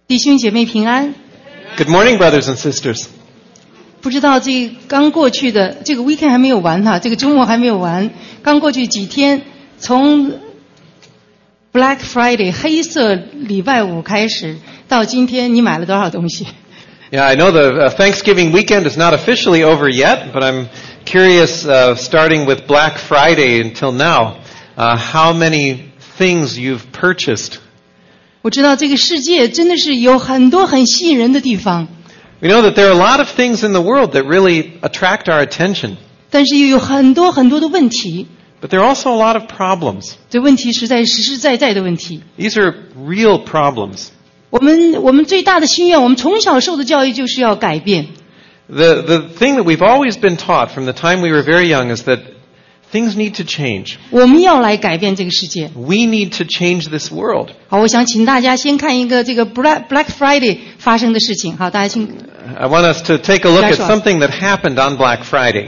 弟兄姐妹平安。 Good morning, brothers and sisters. 不知道这刚过去的这个 weekend 还没有完哈，这个周末还没有完，刚过去几天，从 Black Friday 黑色礼拜五开始到今天，你买了多少东西？ Yeah, I know the Thanksgiving weekend is not officially over yet, but I'm curious, starting with Black Friday until now, how many things you've purchased. 我知道这个世界真的是有很多很吸引人的地方， We know that there are a lot of things in the world that really attract our attention, 但是又有很多很多的问题， but there are also a lot of problems. 这问题实实在在的问题。 These are real problems. 我们最大的心愿，我们从小受的教育就是要改变。 The thing that we've always been taught from the time we were very young is that things need to change. 我们要来改变这个世界。 We need to change this world. 好，我想请大家先看一个这个 Black Friday 发生的事情。好，大家请。 I want us to take a look at something that happened on Black Friday.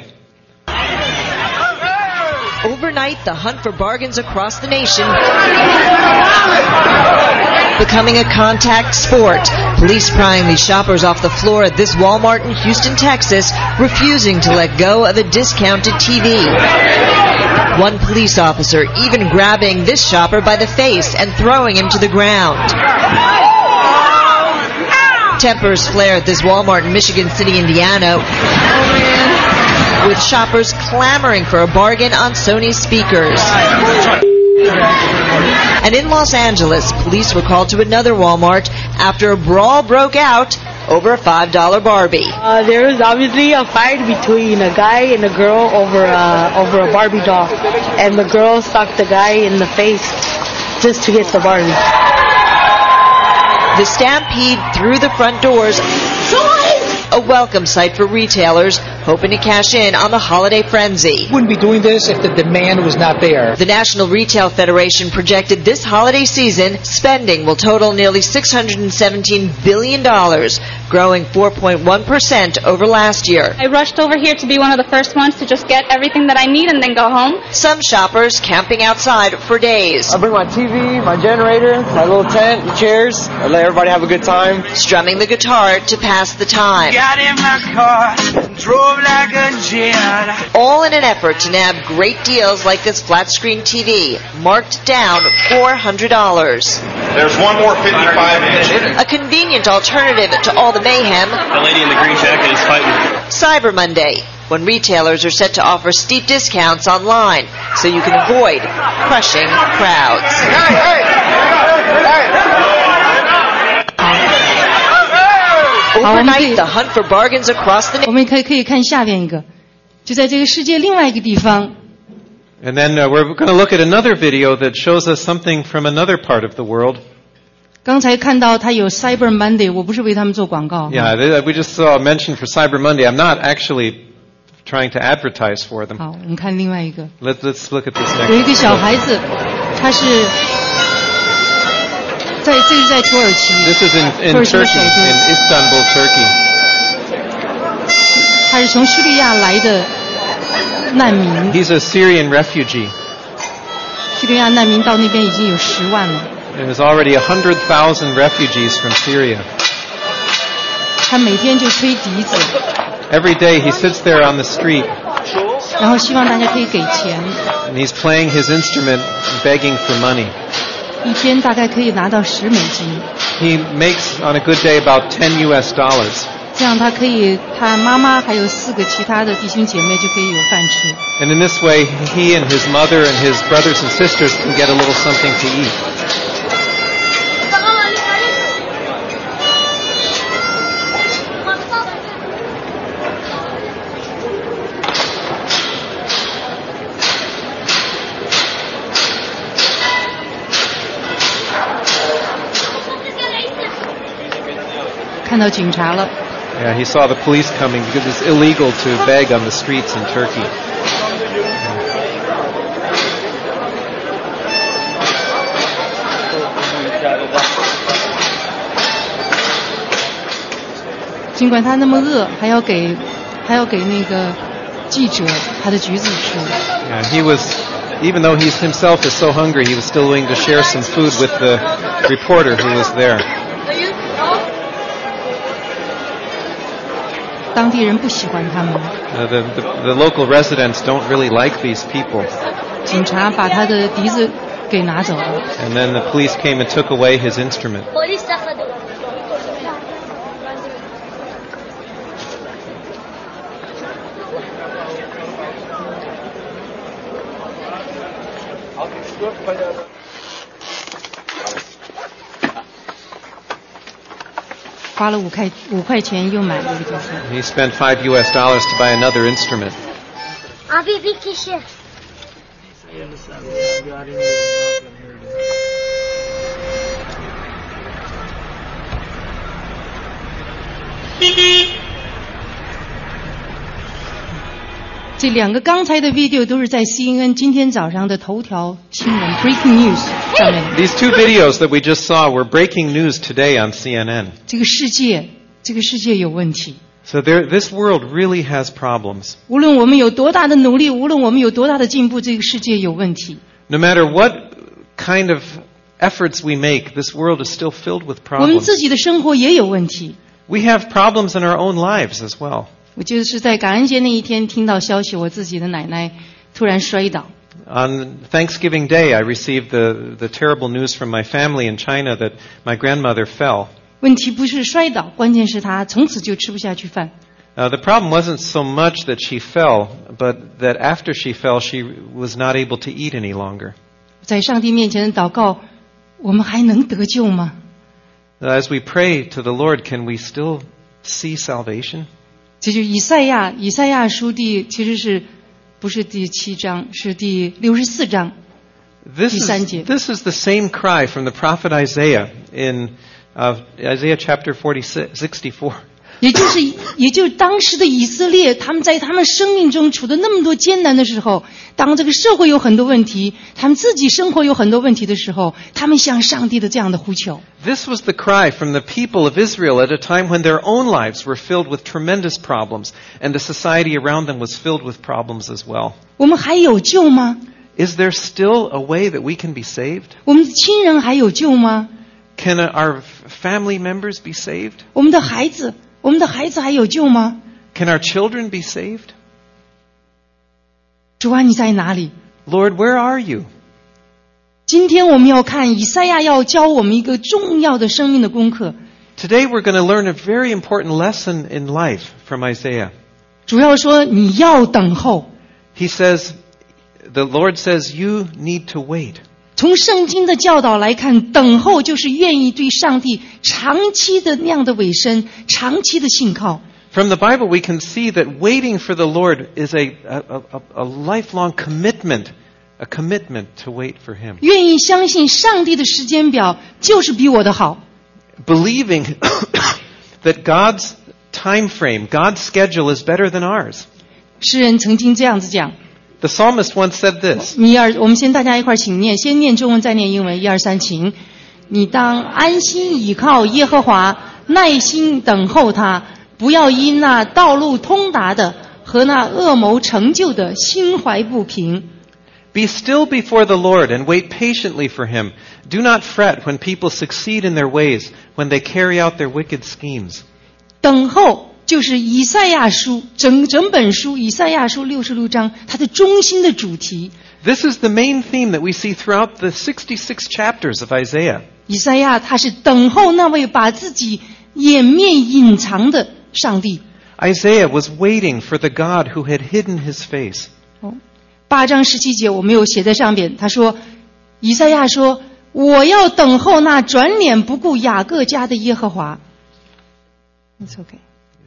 Overnight, the hunt for bargains across the nation becoming a contact sport. Police prying these shoppers off the floor at this Walmart in Houston, Texas, refusing to let go of a discounted TV. One police officer even grabbing this shopper by the face and throwing him to the ground. Tempers flare at this Walmart in Michigan City, Indiana, with shoppers clamoring for a bargain on Sony speakers. And in Los Angeles, police were called to another Walmart after a brawl broke out over a $5 Barbie. There was obviously a fight between a guy and a girl over a Barbie doll, and the girl socked the guy in the face just to get the Barbie. The stampede through the front doors, a welcome sight for retailers hoping to cash in on the holiday frenzy. Wouldn't be doing this if the demand was not there. The National Retail Federation projected this holiday season spending will total nearly $617 billion, growing 4.1% over last year. I rushed over here to be one of the first ones to just get everything that I need and then go home. Some shoppers camping outside for days. I bring my TV, my generator, my little tent, the chairs. I let everybody have a good time. Strumming the guitar to pass the time. Got in my car and drove like a jet. All in an effort to nab great deals like this flat-screen TV, marked down $400. There's one more 55-inch. A convenient alternative to all the mayhem. The lady in the green jacket is fighting. Cyber Monday, when retailers are set to offer steep discounts online so you can avoid crushing crowds. Overnight, the hunt for bargains across the nation. 我们可以看下边一个，就在这个世界另外一个地方。 And then we're going to look at another video that shows us something from another part of the world. 刚才看到他有 Cyber Monday， 我不是为他们做广告。 Yeah, we just saw a mention for Cyber Monday. I'm not actually trying to advertise for them. 好，我们看另外一个。 Let's look at this next. 有一个小孩子，他是这是在土耳其。 This is in Turkey, in Istanbul, Turkey. 他是从叙利亚来的难民。 He's a Syrian refugee. 叙利亚难民到那边已经有10万了。 There's already 100,000 refugees from Syria. 他每天就吹笛子。 Every day he sits there on the street. 然后希望大家可以给钱。 And he's playing his instrument, begging for money. 一天大概可以拿到$10。 He makes on a good day about $10 US. 这样他妈妈还有4个其他的弟兄姐妹就可以有饭吃。 And in this way, he and his mother and his brothers and sisters can get a little something to eat. 看到警察了。 Yeah, he saw the police coming because it's illegal to beg on the streets in Turkey. 尽管他那么饿，还要给那个记者他的橘子吃。 Yeah, even though he himself is so hungry, he was still willing to share some food with the reporter who was there. 当地人不喜欢他们。 The local residents don't really like these people. 警察把他的笛子给拿走了。 And then the police came and took away his instrument. $花了5块钱又买了一个笛子。 He spent $5 to buy another instrument. 这两个刚才的 video 都是在 CNN 今天早上的头条新闻 Breaking News 上面。 These two videos that we just saw were breaking news today on CNN. 这个世界有问题。 So this world really has problems. 无论我们有多大的努力，无论我们有多大的进步，这个世界有问题。 No matter what kind of efforts we make, this world is still filled with 我们 problems. 自己的生活也有问题。 We have problems in our own lives as well. 我就是在感恩节那一天听到消息，我自己的奶奶突然摔倒。 On Thanksgiving Day, I received the terrible news from my family in China that my grandmother fell. 问题不是摔倒，关键是她从此就吃不下去饭。 The problem wasn't so much that she fell, but that after she fell, she was not able to eat any longer. 在上帝面前的祷告，我们还能得救吗？ As we pray to the Lord, can we still see salvation? 这就以赛亚书其实是不是第7章，是第64章第3节。 This is the same cry from the prophet Isaiah in Isaiah chapter 64. 也就是当时的以色列，他们在他们生命中处的那么多艰难的时候，当这个社会有很多问题，他们自己生活有很多问题的时候，他们向上帝的这样的呼求。 This was the cry from the people of Israel at a time when their own lives were filled with tremendous problems, and the society around them was filled with problems as well. 我们还有救吗？ Is there still a way that we can be saved? 我们的亲人还有救吗？ Can our family members be saved? 我们的孩子还有救吗？ Can our children be saved? 主啊，你在哪里？ Lord, where are you? 今天我们要看以赛亚要教我们一个重要的生命的功课。 Today we're going to learn a very important lesson in life from Isaiah. 主要说你要等候。 He says, the Lord says, you need to wait. 从圣经的教导来看，等候就是愿意对上帝长期的那样的委身，长期的信靠。 From the Bible we can see that waiting for the Lord is a lifelong commitment, a commitment to wait for Him. 愿意相信上帝的时间表就是比我的好。 Believing that God's time frame, God's schedule is better than ours. 诗人曾经这样子讲。 The psalmist once said this. 我们先大家一块请念，先念中文再念英文，1、2、3，请。你当安心倚靠耶和华，耐心等候他，不要因那道路通达的和那恶谋成就的心怀不平。 Be still before the Lord and wait patiently for Him. Do not fret when people succeed in their ways, when they carry out their wicked schemes. 等候就是以赛亚书整本书以赛亚书66章它的中心的主题。 This is the main theme that we see throughout the 66 chapters of Isaiah. 以赛亚他是等候那位把自己掩面隐藏的上帝。 Isaiah was waiting for the God who had hidden His face. 8章17节我没有写在上边，他说以赛亚说我要等候那转脸不顾雅各家的耶和华。 It's okay.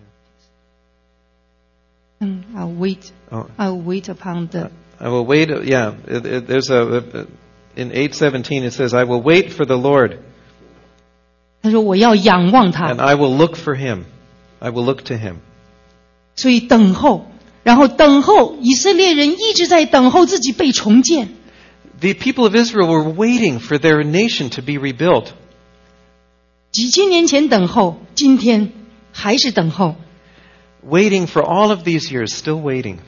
I'll wait upon the. I will wait. Yeah, there's in 8:17 it says, "I will wait for the Lord." 他说我要仰望他。 And I will look for Him. I will look to Him. 所以等候，然后等候以色列人一直在等候自己被重建。 The people of Israel were waiting for their nation to be rebuilt. 几千年前等候，今天还是等候。 Waiting for all of these years, still waiting.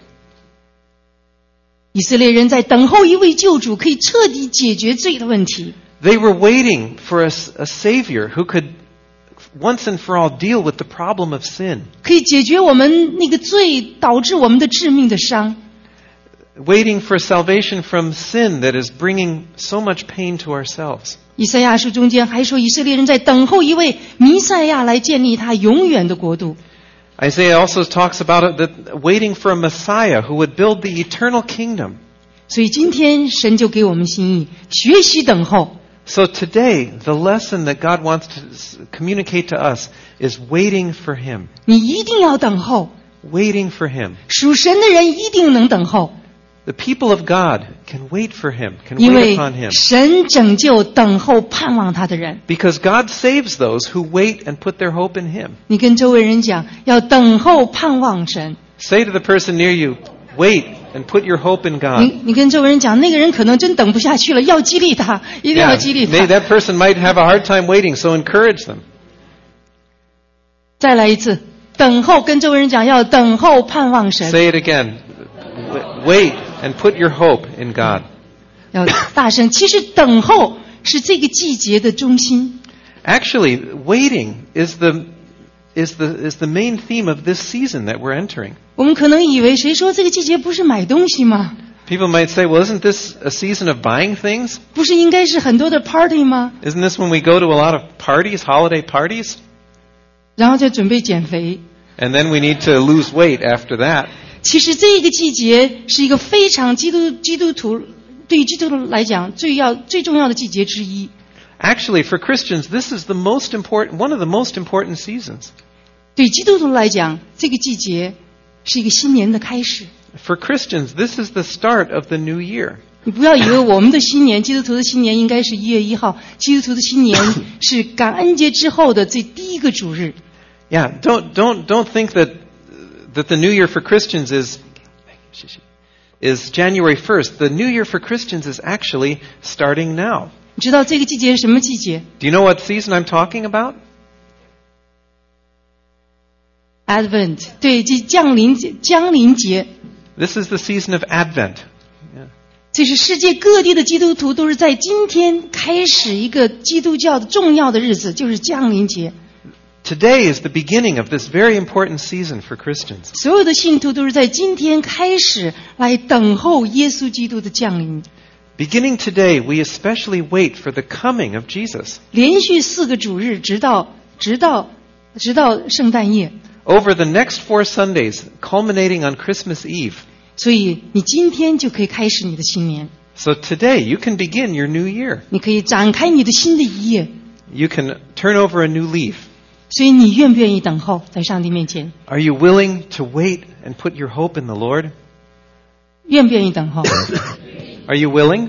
以色列人在等候一位救主，可以彻底解决罪的问题。 They were waiting for a Savior who could once and for all deal with the problem of sin. 可以解决我们那个罪导致我们的致命的伤。 Waiting for salvation from sin that is bringing so much pain to ourselves. 以赛亚书中间还说，以色列人在等候一位弥赛亚来建立他永远的国度。 Isaiah also talks about it, that waiting for a Messiah who would build the eternal kingdom. 所以今天神就给我们心意，学习等候。 So today, the lesson that God wants to communicate to us is waiting for Him. 你一定要等候， Waiting for Him. 属神的人一定能等候， The people of God can wait for Him, can 因 wait 为 upon Him. 神拯救等候盼望他的人。 Because God saves those who wait and put their hope in Him. 你跟周围人讲，要等候盼望神。 Say to the person near you, wait and put your hope in God. 你跟周围人讲，那个人可能真等不下去了，要激励他，一定要激励 Maybe 他。 that person might have a hard time waiting, so encourage them. 再来一次，等候，跟周围人讲，要等候盼望神， Say it again. Wait and put your hope in God. 要大声。其实等候是这个季节的中心。 Actually, waiting is the main theme of this season that we're entering. 我们可能以为，谁说这个季节不是买东西吗？ People might say, well, isn't this a season of buying things? 不是应该是很多的 party 吗？ Isn't this when we go to a lot of parties, holiday parties? 然后再准备减肥。 And then we need to lose weight after that. 其实这个季节是一个非常基督徒对于基督徒来讲最重要的季节之一。 Actually, for Christians, this is one of the most important seasons. 对基督徒来讲，这个季节是一个新年的开始。 For Christians, this is the start of the new year. 你不要以为我们的新年，基督徒的新年应该是1月1号，基督徒的新年是感恩节之后的这第一个主日。 Yeah, don't think that the new year for Christians is January 1st. The new year for Christians is actually starting now. 你知道这个季节是什么季节？ Do you know what season I'm talking about? Advent， 对，这降临节， This is the season of Advent. 这是世界各地的基督徒都是在今天开始一个基督教的重要的日子，就是降临节。 Today is the beginning of this very important season for Christians. 所有的信徒都是在今天开始来等候耶稣基督的降临。 Beginning today, we especially wait for the coming of Jesus. 连续4个主日，直到圣诞夜。 Over the next 4 Sundays, culminating on Christmas Eve. 所以你今天就可以开始你的新年， So today, you can begin your new year. 你可以展开你的新的一页。 You can turn over a new leaf. 所以你愿不愿意等候在上帝面前？ Are you willing to wait and put your hope in the Lord? 愿不愿意等候？ Are you willing?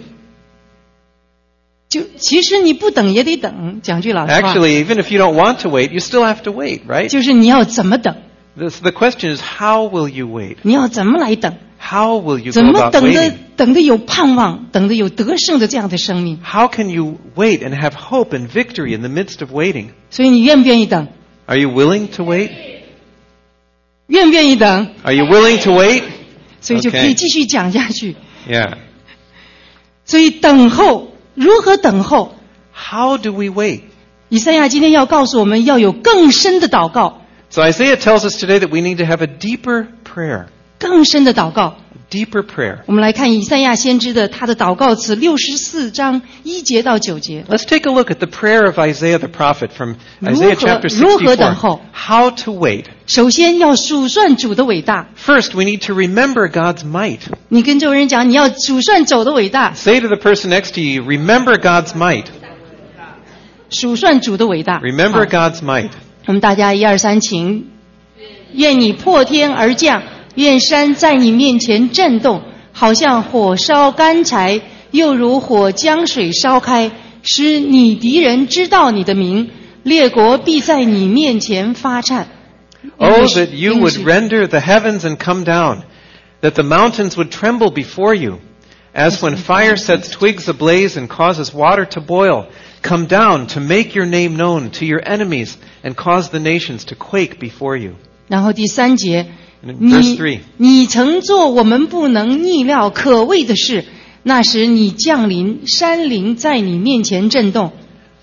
其实你不等也得等，讲句老实话。 Actually, even if you don't want to wait, you still have to wait, right? 就是你要怎么等， The question is, how will you wait? 你要怎么来等， How will you 怎 go 么 about 等 waiting? 得有盼望，等得有得胜的这样的生命。 How can you wait and have hope and victory in the midst of waiting? 所以你愿不愿意等？ Are you willing to wait? 愿不愿意等？ Are you willing to wait? 所以就可以继续讲下去。 Yeah. 所以等候，如何等候？ How do we wait? 以赛亚今天要告诉我们要有更深的祷告， So Isaiah tells us today that we need to have a deeper prayer. 更深的祷告。 Deeper prayer. 我们来看以赛亚先知的他的祷告词64章1节到9节。 Let's take a look at the prayer of Isaiah the prophet from Isaiah chapter 如何等候？ How to wait. 首先要数算主的伟大。 First, we need to remember God's might. 你跟周围人讲，你要数算主的伟大， Say to the person next to you, remember God's might. 数算主的伟大。 Remember 好 God's might. 我们大家1、2、3，请。愿你破天而降，愿山在你面前震动，好像火烧干柴，又如火将水烧开，使你敌人知道你的名，列国必在你面前发颤。 Oh, that you would render the heavens and come down, that the mountains would tremble before you. As when fire sets twigs ablaze and causes water to boil, come down to make your name known to your enemies and cause the nations to quake before you. 然后第3节， Verse 3. 你曾做我们不能逆料可畏的事，那时你降临，山林在你面前震动。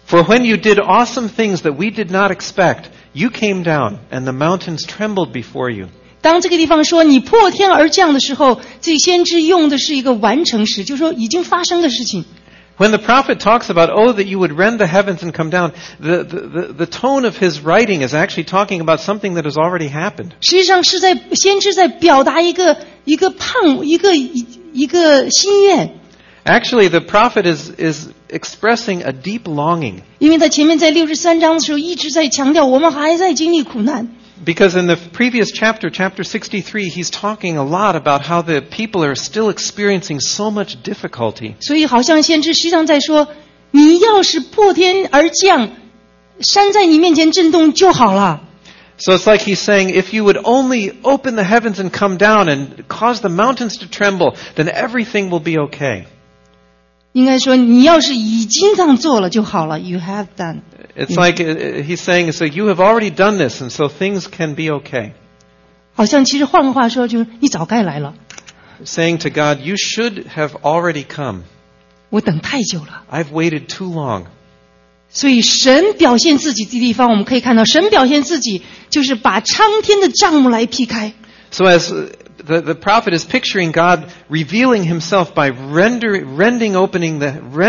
For when you did awesome things that we did not expect, you came down, and the mountains trembled before you. 当这个地方说你破天而降的时候，这先知用的是一个完成时，就是说已经发生的事情。 When the prophet talks about, oh, that you would rend the heavens and come down, the tone of his writing is actually talking about something that has already happened. 实际上是在先知在表达一个心愿。 Actually, the prophet is expressing a deep longing. 因为他前面在63章的时候一直在强调，我们还在经历苦难。 Because in the previous chapter, chapter 63, he's talking a lot about how the people are still experiencing so much difficulty. 所以好像先知实际上在说，你要是破天而降，山在你面前震动就好了。 So it's like he's saying, if you would only open the heavens and come down and cause the mountains to tremble, then everything will be okay. 应该说，你要是已经这样做了就好了。You have done. It's like he's saying, so you have already done this, and so things can be okay. 好像其实换个话说，就是你早该来了。 Saying to God, you should have already come. 我等太久了。 I've waited too long. 所以神表现自己的地方，我们可以看到，神表现自己就是把苍天的帐幕来劈开。 So as the prophet is picturing God revealing himself by rending open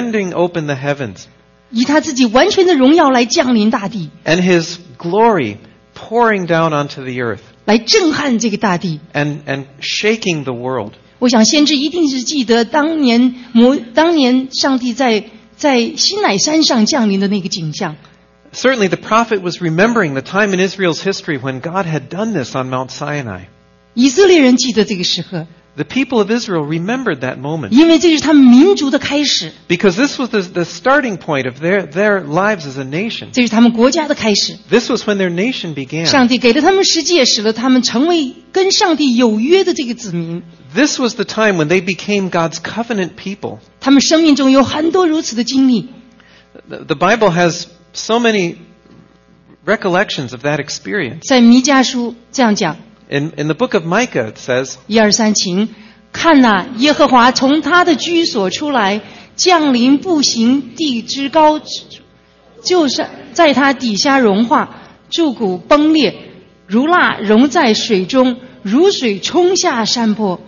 the heavens. 以他自己完全的荣耀来降临大地。 And his glory pouring down onto the earth. 来震撼这个大地。 And shaking the world. 我想先知一定是记得当年上帝在西乃山上降临的那个景象。 Certainly the prophet was remembering the time in Israel's history when God had done this on Mount Sinai. 以色列人记得这个时刻。 The people of Israel remembered that moment. 因为这是他们民族的开始。 Because this was the starting point of their lives as a nation. 这是他们国家的开始。 This was when their nation began. 上帝给了他们世界，使得他们成为跟上帝有约的这个子民。 This was the time when they became God's covenant people. 他们生命中有很多如此的经历。 The Bible has so many recollections of that experience. 在弥迦书这样讲。 In the book of Micah, it says, 1、2、3，请看哪，耶和华从他的居所出来，降临步行地之高，就是在他底下融化，柱骨崩裂，如蜡融在水中，如水冲下山坡。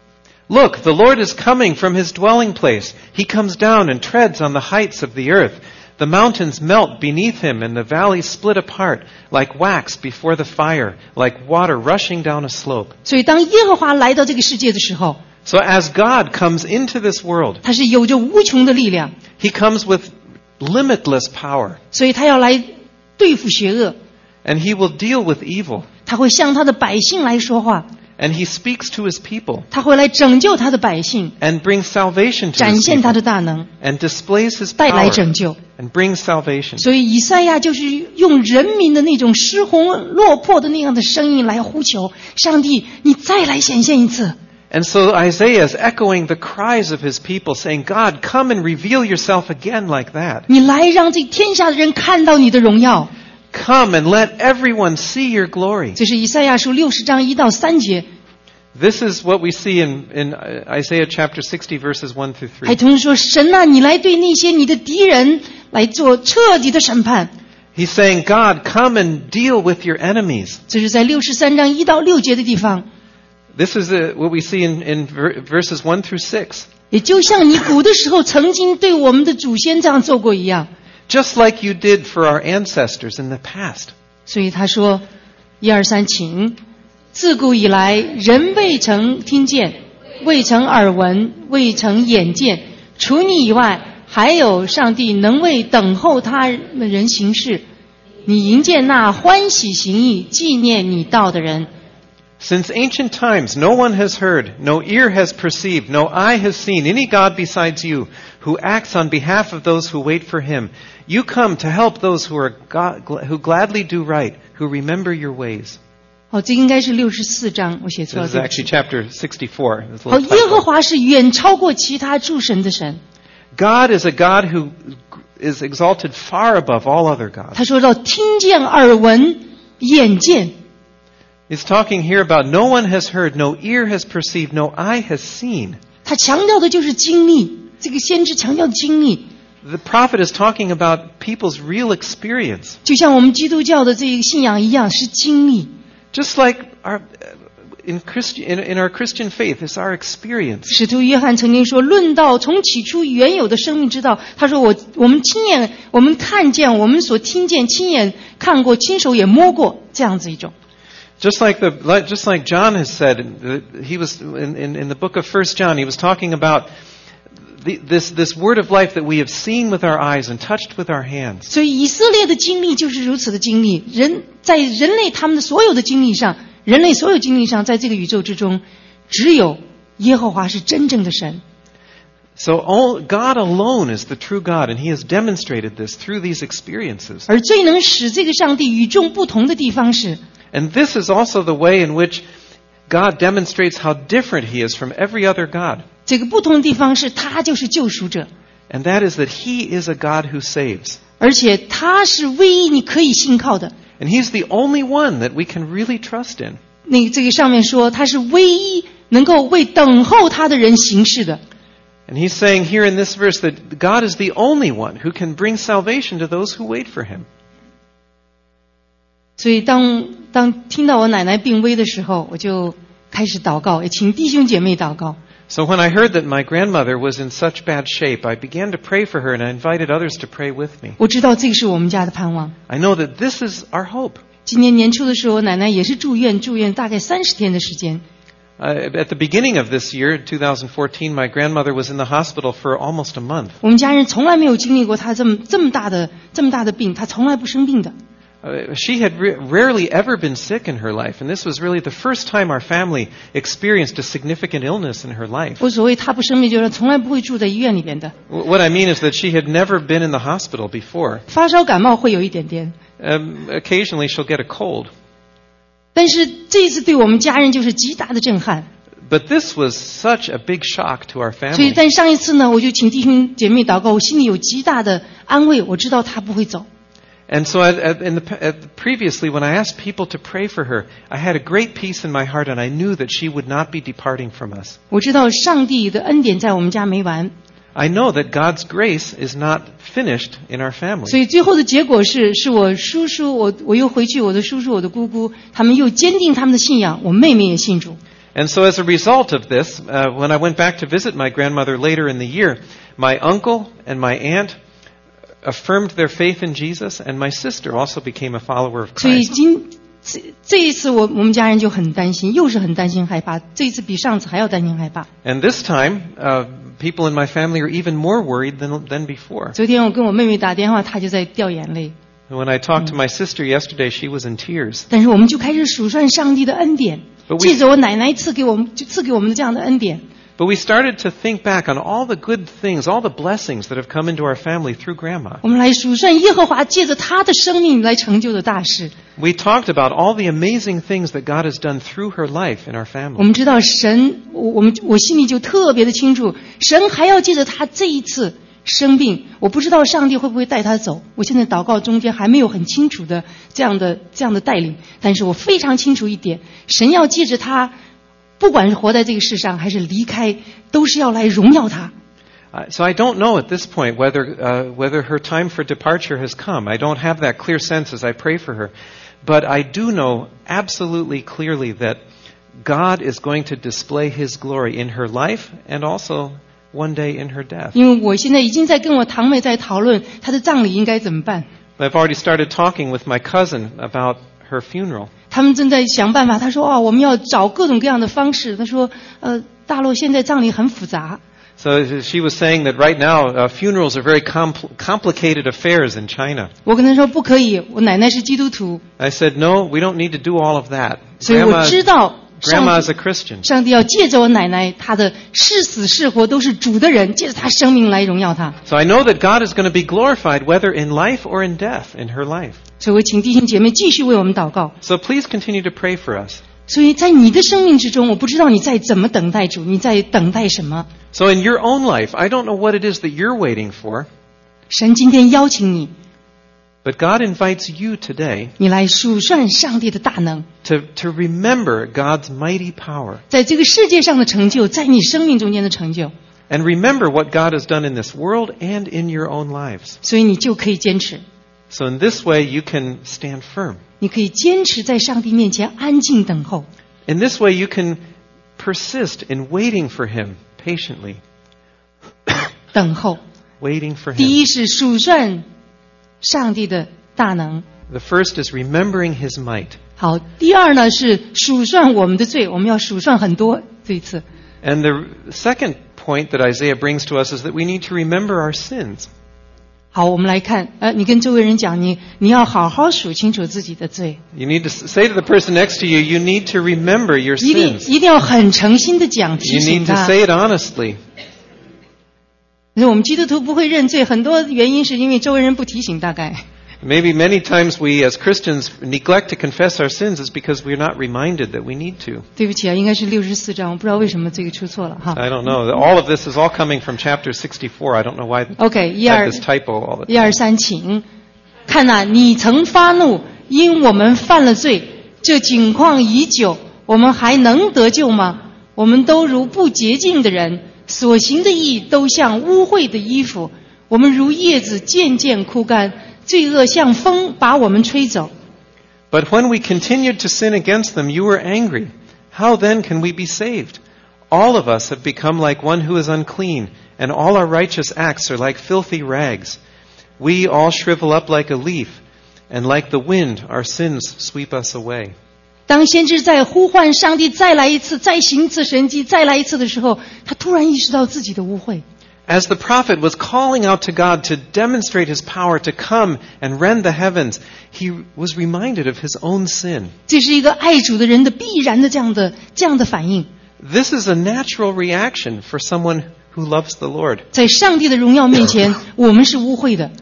Look, the Lord is coming from his dwelling place. He comes down and treads on the heights of the earth. The mountains melt beneath him and the valleys split apart like wax before the fire, like water rushing down a slope. 所以当耶和华来到这个世界的时候， So as God comes into this world, 他是有着无穷的力量。 he comes with limitless power. 所以他要来对付邪恶。 And he will deal with evil. 他会向他的百姓来说话。 And he speaks to his people. 他会来拯救他的百姓。 And brings salvation to 展 his 现他 people. 的大能。 And displays his 带来 power. 拯救。 And brings salvation. 所以以赛亚就是用人民的那种失魂落魄的那样的声音来呼求上帝，你再来显现一次。 And so Isaiah is echoing the cries of his people, saying, God, come and reveal yourself again like that. 你来让这天下的人看到你的荣耀。 Come and let everyone see your glory. 这是以赛亚书60章1到3节。 This is what we see in Isaiah chapter 60 verses 1 through 3. 还同时说，神啊，你来对那些你的敌人来做彻底的审判。 He's saying, God, come and deal with your enemies. 这是在63章1到6节的地方。 This is what we see in verses 1 through 6. 也就像你古的时候曾经对我们的祖先这样做过一样。 Just like you did for our ancestors in the past. 所以他说，1、2、3，请。自古以来，人未曾听见，未曾耳闻，未曾眼见，除你以外，还有上帝能为等候他们人行事。你迎见那欢喜行义、纪念你道的人。 Since ancient times, no one has heard, no ear has perceived, no eye has seen any God besides you, who acts on behalf of those who wait for him. You come to help those who gladly do right, who remember your ways. 这应该是64章，我写错了。 This is actually chapter 64. 耶和华是远超过其他诸神的神。 God is a God who is exalted far above all other gods. 他说到听见、耳闻、眼见。 He's talking here about no one has heard, no ear has perceived, no eye has seen. 他强调的就是经历，这个先知强调经历。 the prophet is talking about people's real experience. 就像我们基督教的这个信仰一样，是经历。 Just like in our Christian faith, it's our experience. 使徒约翰曾经说，论到从起初原有的生命之道，他说我们亲眼，我们看见，我们所听见，亲眼看过，亲手也摸过，这样子一种。 Just like John has said, he was in the book of 1 John, he was talking about this word of life that we have seen with our eyes and touched with our hands. 所以以色列的经历就是如此的经历，在人类他们的所有的经历上，人类所有经历上，在这个宇宙之中，只有耶和华是真正的神。 So God alone is the true God, and He has demonstrated this through these experiences. 而最能使这个上帝与众不同的地方是， And this is also the way in which God demonstrates how different He is from every other God. 这个不同的地方是他就是救赎者， And that is that He is a God who saves. 而且他是唯一你可以信靠的。 And He's the only one that we can really trust in. 这个上面说他是唯一能够为等候他的人行事的。 And He's saying here in this verse that God is the only one who can bring salvation to those who wait for Him. 所以当听到我奶奶病危的时候，我就开始祷告，也请弟兄姐妹祷告。 So when I heard that my grandmother was in such bad shape, I began to pray for her and I invited others to pray with me. 我知道这个是我们家的盼望。 I know that this is our hope. 今年年初的时候，奶奶也是住院大概30天的时间。 At the beginning of this year, 2014, my grandmother was in the hospital for almost a month. 我们家人从来没有经历过她这么大的病，她从来不生病的。 She had rarely ever been sick in her life, and this was really the first time our family experienced a significant illness in her life. 我所谓她不生病，就是从来不会住在医院里边的。 What I mean is that she had never been in the hospital before. 发烧感冒会有一点点， Occasionally she'll get a cold. 但是这一次对我们家人就是极大的震撼。 But this was such a big shock to our 所以 family. 在上一次呢，我就请弟兄姐妹祷告，我心里有极大的安慰，我知道她不会走。 And so previously, when I asked people to pray for her, I had a great peace in my heart, and I knew that she would not be departing from us. 我知道上帝的恩典在我们家没完， I know that God's grace is not finished in our 所 family. 以最后的结果是我叔叔，我又回去，我的叔叔，我的姑姑，他们又坚定他们的信仰，我妹妹也信主。 And so as a result of this, when I went back to visit my grandmother later in the year, my uncle and my aunt affirmed their faith in Jesus, and my sister also became a follower of 所以 Christ. 这一次我们家人就很担心，又是很担心害怕，这一次比上次还要担心害怕。 And this time, people in my family are even more worried than before. 昨天我跟我妹妹打电话，她就在掉眼泪。 When I talked to my sister yesterday, she was in tears. 但是我们就开始数算上帝的恩典， But we- 借着我奶奶赐给我们的这样的恩典。 But we started to think back on all the good things, all the blessings that have come into our family through Grandma. 我们来数算耶和华借着她的生命来成就的大事。 We talked about all the amazing things that God has done through her life in our 我 family. 们知道神，我心里就特别的清楚，神还要借着她这一次生病，我不知道上帝会不会带她走。我现在祷告中间还没有很清楚的这样的带领，但是我非常清楚一点，神要借着她，不管是活在这个世上还是离开，都是要来荣耀她。 So I don't know at this point whether her time for departure has come. I don't have that clear sense as I pray for her. But I do know absolutely clearly that God is going to display His glory in her life and also one day in her death. 因为我现在已经在跟我堂妹在讨论她的葬礼应该怎么办。 I've already started talking with my cousin about her funeral. 他们正在想办法。他说：“我们要找各种各样的方式。”他说：“大陆现在葬礼很复杂。” So she was saying that right now funerals are very complicated affairs in China. 我跟他说：“不可以，我奶奶是基督徒。” I said, no, we don't need to do all of that. 所以我知道 Grandma is a Christian. 上帝要借着我奶奶，她的是死是活都是主的人，借着她生命来荣耀她。 So I know that God is going to be glorified whether in life or in death in her life. 所以我请弟兄姐妹继续为我们祷告。 So please continue to pray for us. 所以在你的生命之中，我不知道你在怎么等待主，你在等待什么。 So in your own life, I don't know what it is that you're waiting for, 神今天邀请你， but God invites you today 你来数算上帝的大能， to remember God's mighty power 在这个世界上的成就，在你生命中间的成就。 And remember what God has done in this world and in your own lives. 所以你就可以坚持， So in this way, you can stand firm. 你可以坚持在上帝面前安静等候。 In this way, you can persist in waiting for Him patiently. 等候， Waiting for 第 Him. 一是数算上帝的大能。 The first is remembering His might. 好，第二呢是数算我们的罪，我们要数算很多这一次。 And the second point that Isaiah brings to us is that we need to remember our sins. 好，我们来看，你跟周围人讲，你要好好数清楚自己的罪， You need to say to the person next to you, you need to remember your 一定 sins. 一定要很诚心的讲，提 You 醒 need to 他。 say it honestly. 我们基督徒不会认罪，很多原因是因为周围人不提醒，大概。 Maybe many times we as Christians neglect to confess our sins is because we're not reminded that we need to. 对不起啊，应该是64章，我不知道为什么这个出错了哈。 I don't know. All of this is all coming from chapter 64. I don't know why OK， I had this typo all the 1、 time. 2、3，请看呐、你曾发怒，因我们犯了罪，这景况已久，我们还能得救吗？我们都如不洁净的人，所行的义都像污秽的衣服，我们如叶子渐渐枯干，罪恶像风把我们吹走。 But when we continued to sin against them, you were angry. How then can we be saved? All of us have become like one who is unclean, and all our righteous acts are like filthy rags. We all shrivel up like a leaf, and like the wind, our sins sweep us away. 当先知在呼唤上帝再来一次，再行一次神迹，再来一次的时候，他突然意识到自己的污秽。 As the prophet was calling out to God to demonstrate his power to come and rend the heavens, he was reminded of his own sin. 这是一个爱主的人的必然的这样的反应。 This is a natural reaction for someone who loves the Lord. 在上帝的荣耀面前，我们是污秽的。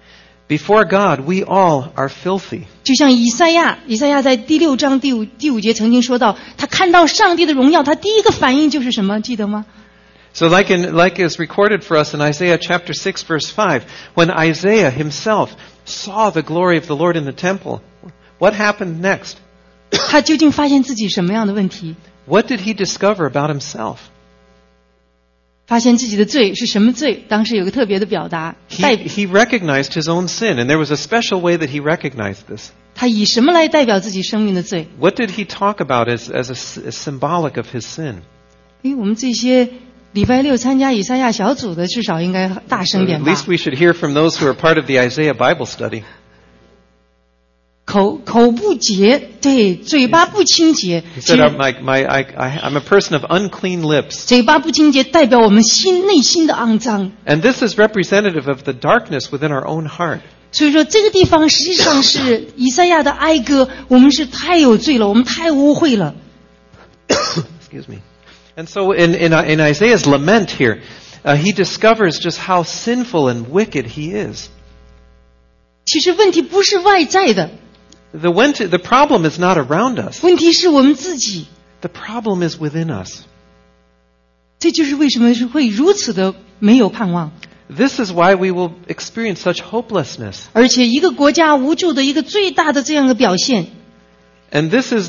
Before God, we all are filthy. 就像以赛亚在第6章第五节曾经说到，他看到上帝的荣耀，他第一个反应就是什么？记得吗？ So like is recorded for us in Isaiah chapter 6 verse 5, when Isaiah himself saw the glory of the Lord in the temple, what happened next? 他究竟发现自己什么样的问题？ What did he discover about himself? 发现自己的罪是什么罪？当时有个特别的表达， He recognized his own sin, and there was a special way that he recognized this. 他以什么来代表自己生命的罪？ What did he talk about as symbolic of his sin? 我们这些礼拜6参加以赛亚小组的，至少应该大声点 At 吧。 least we should hear from those who are part of the Isaiah Bible study. 口不洁，对，嘴巴不清洁。 He said, I'm a person of unclean lips. 嘴巴不清洁代表我们内心的肮脏。 And this is representative of the darkness within our own heart. 所以说这个地方实际上是以赛亚的哀歌，我们是太有罪了，我们太污秽了。 Excuse me. And so in Isaiah's lament here, he discovers just how sinful and wicked he is. 其实问题不是外在的， The problem is not around us. 问题是我们自己。 The problem is within us. 这就是为什么会如此的没有盼望。 This is why we will experience such hopelessness. 而且一个国家无助的一个最大的这样的表现， And this is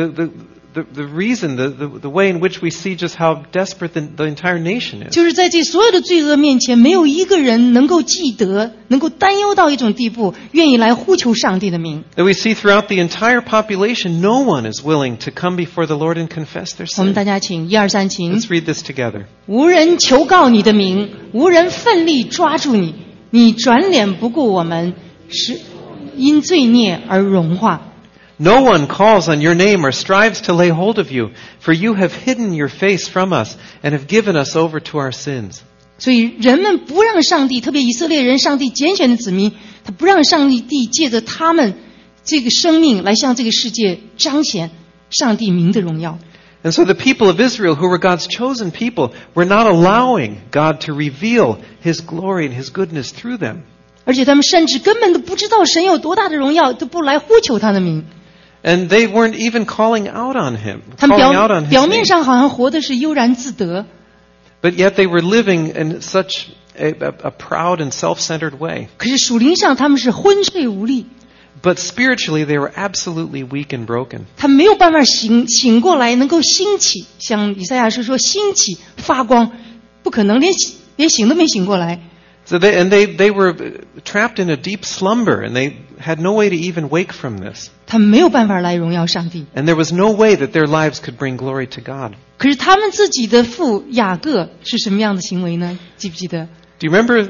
the reason, the way in which we see just how desperate the entire nation is. 就是在这所有的罪恶面前，没有一个人能够记得，能够担忧到一种地步，愿意来呼求上帝的名。 That we see throughout the entire population, no one is willing to come before the Lord and confess their 我们 sin. 大家请1、2、3，请。 Let's read this together. 无人求告你的名，无人奋力抓住你，你转脸不顾我们，是因罪孽而融化。 No one calls on your name or strives to lay hold of you, for you have hidden your face from us and have given us over to our sins. 所以人们不让上帝，特别以色列人，上帝拣选的子民，他不让上帝借着他们这个生命来向这个世界彰显上帝名的荣耀。 And so the people of Israel, who were God's chosen people, were not allowing God to reveal His glory and His goodness through them. 而且他们甚至根本都不知道神有多大的荣耀，都不来呼求他的名。 And they weren't even calling out on Him, 他们 calling out on His 表面 name. 上好像活的是悠然自得， But yet they were living in such a proud and self-centered way. 可是属灵上他们是昏睡无力， But spiritually they were absolutely weak and broken. 他没有办法醒过来，能够兴起，像以赛亚书说兴起发光，不可能，连醒都没醒过来。 So they were trapped in a deep slumber, and they had no way to even wake from this. 他们没有办法来荣耀上帝。 And there was no way that their lives could bring glory to God. 可是他们自己的父雅各是什么样的行为呢？记不记得？ Do you remember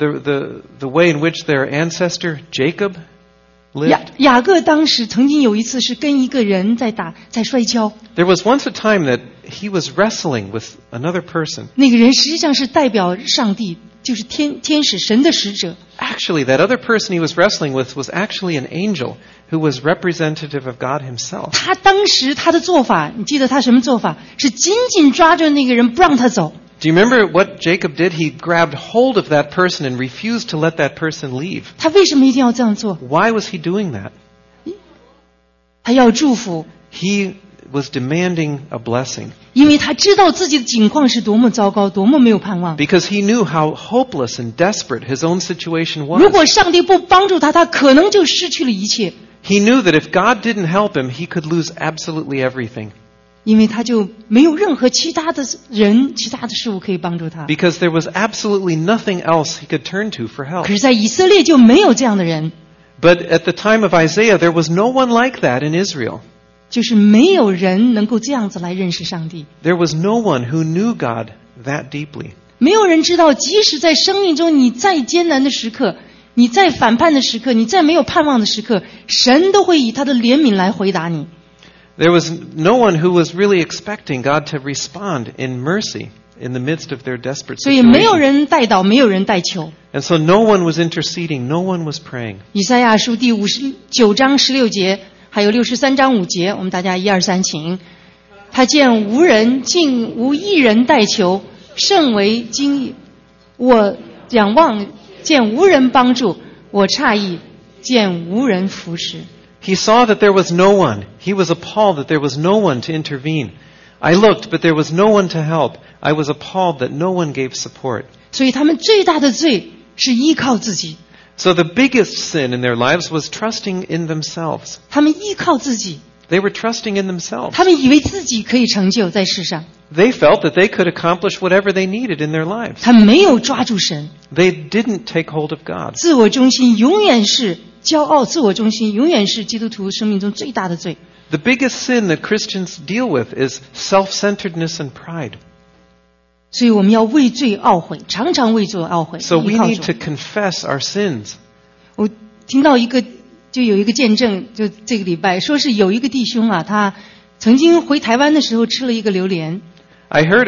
the way in which their ancestor Jacob lived? 雅各当时曾经有一次是跟一个人在摔跤。 There was once a time that he was wrestling with another person. 那个人实际上是代表上帝，就是天使神的使者。 Actually, that other person he was wrestling with was actually an angel who was representative of God himself. 他当时他的做法，你记得他什么做法？是紧紧抓着那个人不让他走。 Do you remember what Jacob did? He grabbed hold of that person and refused to let that person leave. 他为什么一定要这样做？ Why was he doing that? 他要祝福， He was demanding a blessing 因为他知道自己的境况是多么糟糕，多么没有盼望。 because he knew how hopeless and desperate his own situation 如果 was. 上帝不帮助他，他可能就失去了一切， He knew that if God didn't help him, he could lose absolutely everything 因为他就没有任何其他的人、其他的事物可以帮助他。 because there was absolutely nothing else he could turn to for help. 可是，在以色列就没有这样的人， But at the time of Isaiah, there was no one like that in Israel. 就是没有人能够这样子来认识上帝。 There was no one who knew God that deeply. 没有人知道，即使在生命中你再艰难的时刻，你再反叛的时刻，你再没有盼望的时刻，神都会以他的怜悯来回答你。 There was no one who was really expecting God to respond in mercy in the midst of their desperate 所以没有 situation. 人代祷，没有人代求。 And so no one was interceding, no one was praying. 以赛亚书第59章16节，还有63章5节，我们大家1、2、3，请。他见无人，竟无一人代求，甚为惊异。我仰望，见无人帮助；我诧异，见无人扶持。 He saw that there was no one. He was appalled that there was no one to intervene. I looked, but there was no one to help. I was appalled that no one gave support. 所以他们最大的罪是依靠自己， So the biggest sin in their lives was trusting in themselves. 他们依靠自己， They were trusting in themselves. 他们以为自己可以成就在世上， They felt that they could accomplish whatever they needed in their lives. 他们没有抓住神。 They didn't take hold of God. 自我中心永远是骄傲，自我中心永远是基督徒生命中最大的罪。 The biggest sin that Christians deal with is self-centeredness and pride. 所以我们要为罪懊悔，常常为罪懊悔。 So we 依靠 need 主 to confess our sins. 我听到就有一个见证，就这个礼拜说是有一个弟兄啊，他曾经回台湾的时候吃了一个榴莲。 I heard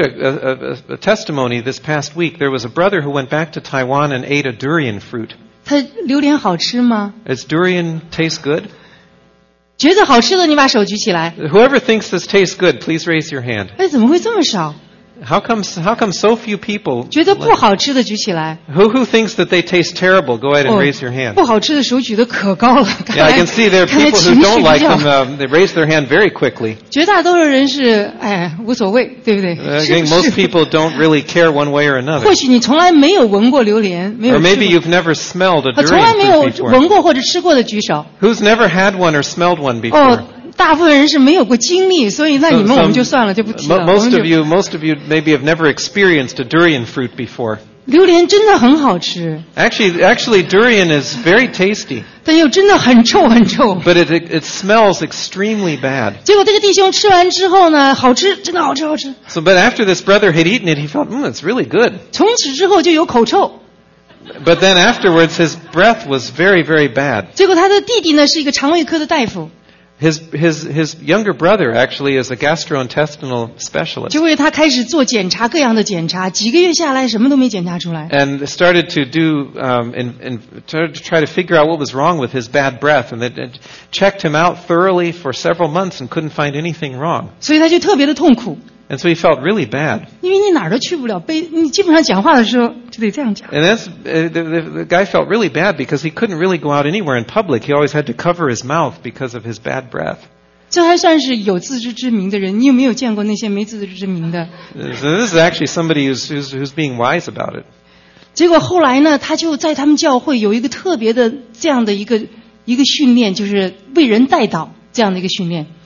a testimony this past week. There was a brother who went back to Taiwan and ate a durian fruit. 他榴莲好吃吗？ Does durian taste good? 觉得好吃的，你把手举起来。 Whoever thinks this tastes good, please raise your hand. 哎，怎么会这么少？ How come so few people? 觉得不好吃的举起来。 Who thinks that they taste terrible? Go ahead and 哦 raise your hand. 不好吃的手举得可高了。 Yeah, I can see there are 看来 people 情 who 绪 don't 比 like 较 them. They raise their hand very quickly. 绝大多数人是无所谓，对不对？ I 是 think 不 most 是 people don't really care one way or another. 或许你从来没有闻过榴莲，没有 Or 吃 maybe 过 you've never smelled a 从来 durian 没有 fruit before. 闻过或者吃过的举手。 Who's never had one or smelled one before? 哦，大部分人是没有过经历，所以那你们我们就算了，就不提了。我们 Most 就 of you maybe have never experienced a durian fruit before. 榴莲真的很好吃， Actually, durian is very tasty, 但又真的很臭很臭。 but it smells extremely bad. 结果这个弟兄吃完之后呢，好吃，真的好吃好吃。 So, but after this brother had eaten it, he felt, it's really good. 从此之后就有口臭。 But then afterwards, his breath was very, very bad. 结果他的弟弟呢是一个肠胃科的大夫， His younger brother actually is a gastrointestinal specialist 就为他开始做检查，各样的检查，几个月下来什么都没检查出来。 and started to do and started to try to figure out what was wrong with his bad breath, and they checked him out thoroughly for several months and couldn't find anything wrong. 所以他就特别的痛苦， And so he felt really bad. 因为你哪儿都去不了，你基本上讲话的时候就得这样讲。 And that's the guy felt really bad because he couldn't really go out anywhere in public. He always had to cover his mouth because of his bad breath. 这还算是有自知之明的人，你有没有见过那些没自知之明的？ So this is actually somebody who's being wise about it. 结果后来呢，他就在他们教会有一个特别的这样的一个训练，就是为人代祷这样的一个训练。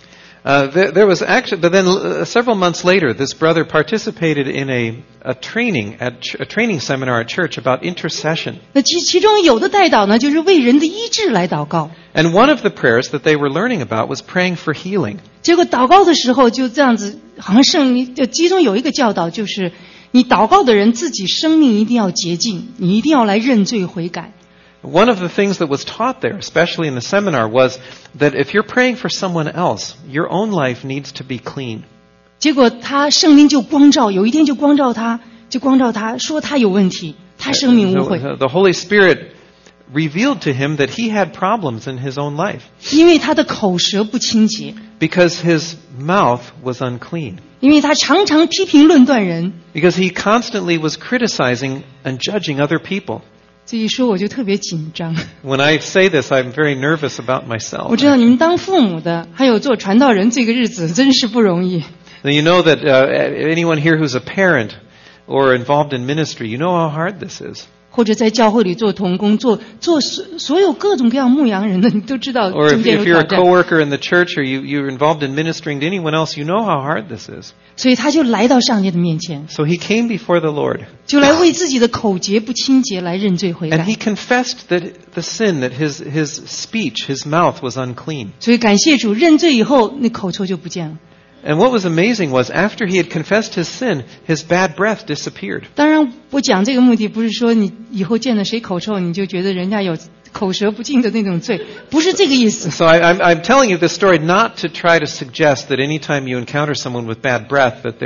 There was actually, but then several months later, this brother participated in a training seminar at church about intercession. 那其中有的代祷呢，就是为人的医治来祷告。 And one of the prayers that they were learning about was praying for healing. 结果祷告的时候就这样子，好像其中有一个教导，就是你祷告的人自己生命一定要洁净，你一定要来认罪悔改。 One of the things that was taught there, especially in the seminar, was that if you're praying for someone else, your own life needs to be clean. 结果圣灵就光照，有一天就光照他，说他有问题，他生命污秽。 The Holy Spirit revealed to him that he had problems in his own life. 因为他的口舌不清洁， Because his mouth was unclean. 因为他常常批评论断人。 Because he constantly was criticizing and judging other people. 这一说我就特别紧张。 When I say this, I'm very nervous about myself. 我知道你们当父母的，还有做传道人，这个日子真是不容易。 Now you know that anyone here who's a parent or involved in ministry, you know how hard this is. 或者在教会里做同工，做所有各种各样牧羊人的，你都知道 Or 中间 if 有 you're a 挑战。 coworker in the church or you're involved in ministering to anyone else, you know how hard this is. 所以他就来到上帝的面前， So he came before the Lord. 就来为自己的口洁不清洁来认罪悔 And 改。 he confessed that the sin, that his speech, his mouth was unclean. 所以感谢主，认罪以后，那口臭就不见了。 And what was amazing was after he had confessed his sin, his bad breath disappeared. 当然，我讲这个目的不是说你以后见了谁口臭，你就觉得人家有口舌不净的那种罪，不是这个意思。 So I'm telling you this story not to try to suggest that anytime you encounter someone with bad breath that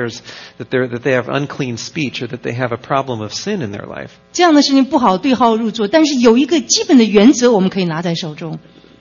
they have unclean speech or that they have a problem of sin in their life. 这样的事情不好对号入座，但是有一个基本的原则，我们可以拿在手中，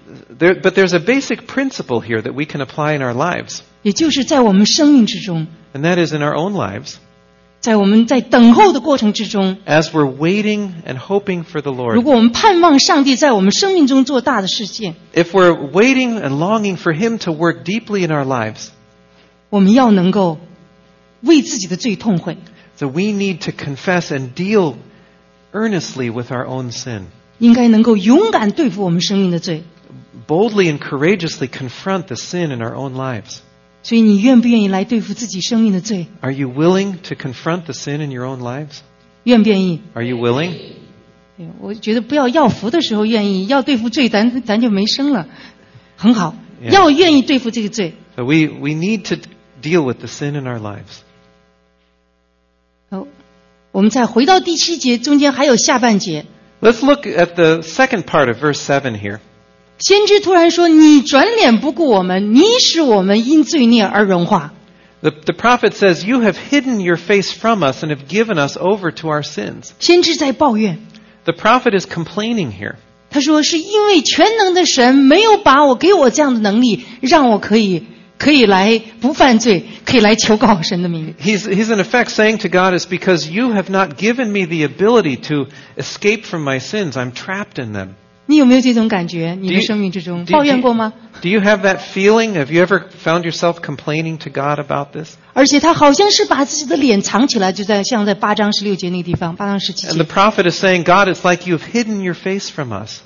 But there's a basic principle here that we can apply in our lives. 也就是在我们生命之中， And that is in our own lives. 在我们在等候的过程之中， As we're waiting and hoping for the 如 Lord. 果我们盼望上帝在我们生命中做大的事件， If we're waiting and longing for Him to work deeply in our lives, 我们要能够为自己的罪痛悔， so we need to confess and deal earnestly with our own sin. 应该能够勇敢对付我们生命的罪。 Boldly and courageously confront the sin in our own lives. 所以你愿不愿意来对付自己生命的罪？ Are you willing to confront the sin in your own lives? 愿不愿意？ Are you willing? 我觉得不要要福的时候愿意，要对付罪咱就没生了，很好。 Yeah. 要愿意对付这个罪。 So we need to deal with the sin in our lives. 好，我们再回到第7节，中间还有下半节。 Let's look at the second part of verse 7 here. 先知突然说：“你转脸不顾我们，你使我们因罪孽而融化。” The prophet says, "You have hidden your face from us and have given us over to our sins." 先知在抱怨， The prophet is complaining here. 他说：“是因为全能的神没有给我这样的能力，让我可以来不犯罪，可以来求告神的名。” He's in effect saying to God, "It's because you have not given me the ability to escape from my sins. I'm trapped in them." 你有没有这种感觉？你的生命之中抱怨过吗？ Do you have that feeling? Have you ever found yourself complaining to God about this? 而且他好像是把自己的脸藏起来，就像在8章16节那个地方，8章17 And the 节。 prophet is saying, "God, it's like you've hidden your face from us."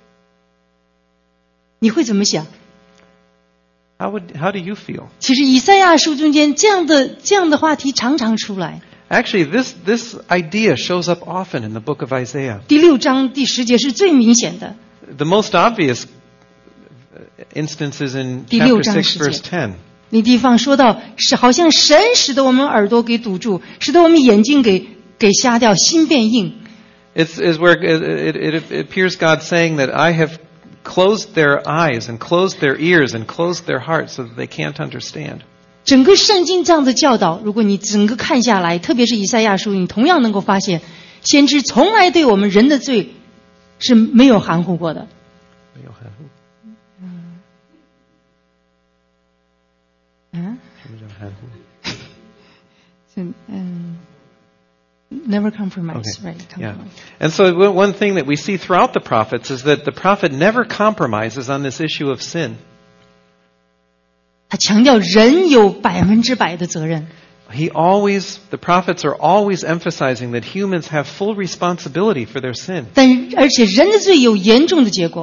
你会怎么想？ How do you feel? 其实以赛亚书中间这样的话题常常出来。 Actually, this idea shows up often in the book of Isaiah. 第6章第10节是最明显的。 The most obvious instance is in 第 chapter 6章 6, 10 verse 节。 10. 那地方说到是好像神使得我们耳朵给堵住，使得我们眼睛给瞎掉，心变硬。 It's where it appears God saying that I have closed their eyes and closed their ears and closed their hearts so that they can't understand. 整个圣经这样的教导，如果你整个看下来，特别是以赛亚书，你同样能够发现，先知从来对我们人的罪是没有含糊过的。Never compromise, Okay. right? Yeah. Compromise. And so one thing that we see throughout the prophets is that the prophet never compromises on this issue of sin. 他强调人有100%的责任。 The prophets are always emphasizing that humans have full responsibility for their sin. 而且人的罪有严重的结果。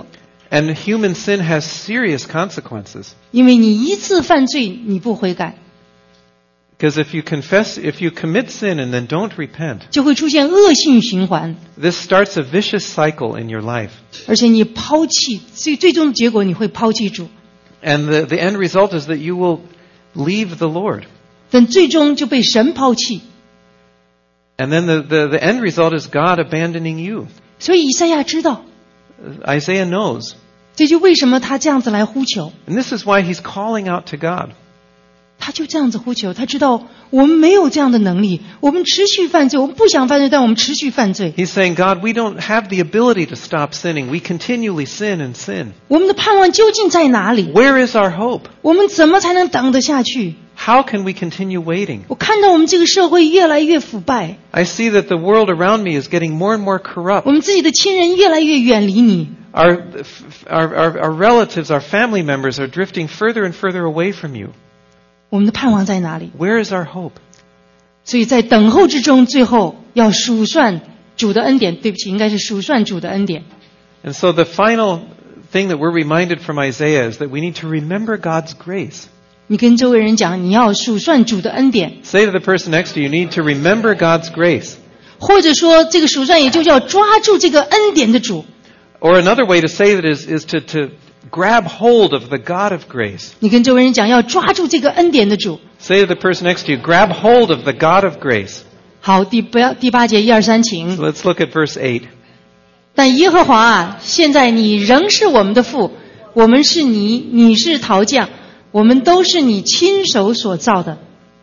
And human sin has serious consequences. 因为你一次犯罪你不悔改， Because if you commit sin and then don't repent, 就会出现恶性循环， this starts a vicious cycle in your life. 而且你抛弃，最终的结果你会抛弃主， And the end result is that you will leave the Lord. 等最终就被神抛弃。 And then the end result is God abandoning you. 所以以赛亚知道， Isaiah knows. 这就为什么他这样子来呼求， And this is why he's calling out to God. 他就这样子呼求，他知道我们没有这样的能力，我们持续犯罪，我们不想犯罪，但我们持续犯罪。 He's saying, God, we don't have the ability to stop sinning. We continually sin and sin. 我们的盼望究竟在哪里？ Where is our hope? 我们怎么才能等得下去？ How can we continue waiting? 我看到我们这个社会越来越腐败， I see that the world around me is getting more and more corrupt. 我们自己的亲人越来越远离你， Our relatives, our family members are drifting further and further away from you. 我们的盼望在哪里？ Where is our hope? 所以在等候之中，最后要数算主的恩典。对不起，应该是数算主的恩典。 And so the final thing that we're reminded from Isaiah is that we need to remember God's grace. 你跟周围人讲，你要数算主的恩典， Say to the person next to you, you need to remember God's grace. 或者说这个数算也就叫抓住这个恩典的主。 Or another way to say that is to grab hold of the God of grace. 你跟周围人讲，要抓住这个恩典的主。 Say to the person next to you, grab hold of the God of grace. 好，第八节1、2、3，请。 So let's look at verse 8. 但耶和华啊，现在你仍是我们的父，我们是你，你是陶匠，我们都是你亲手所造的。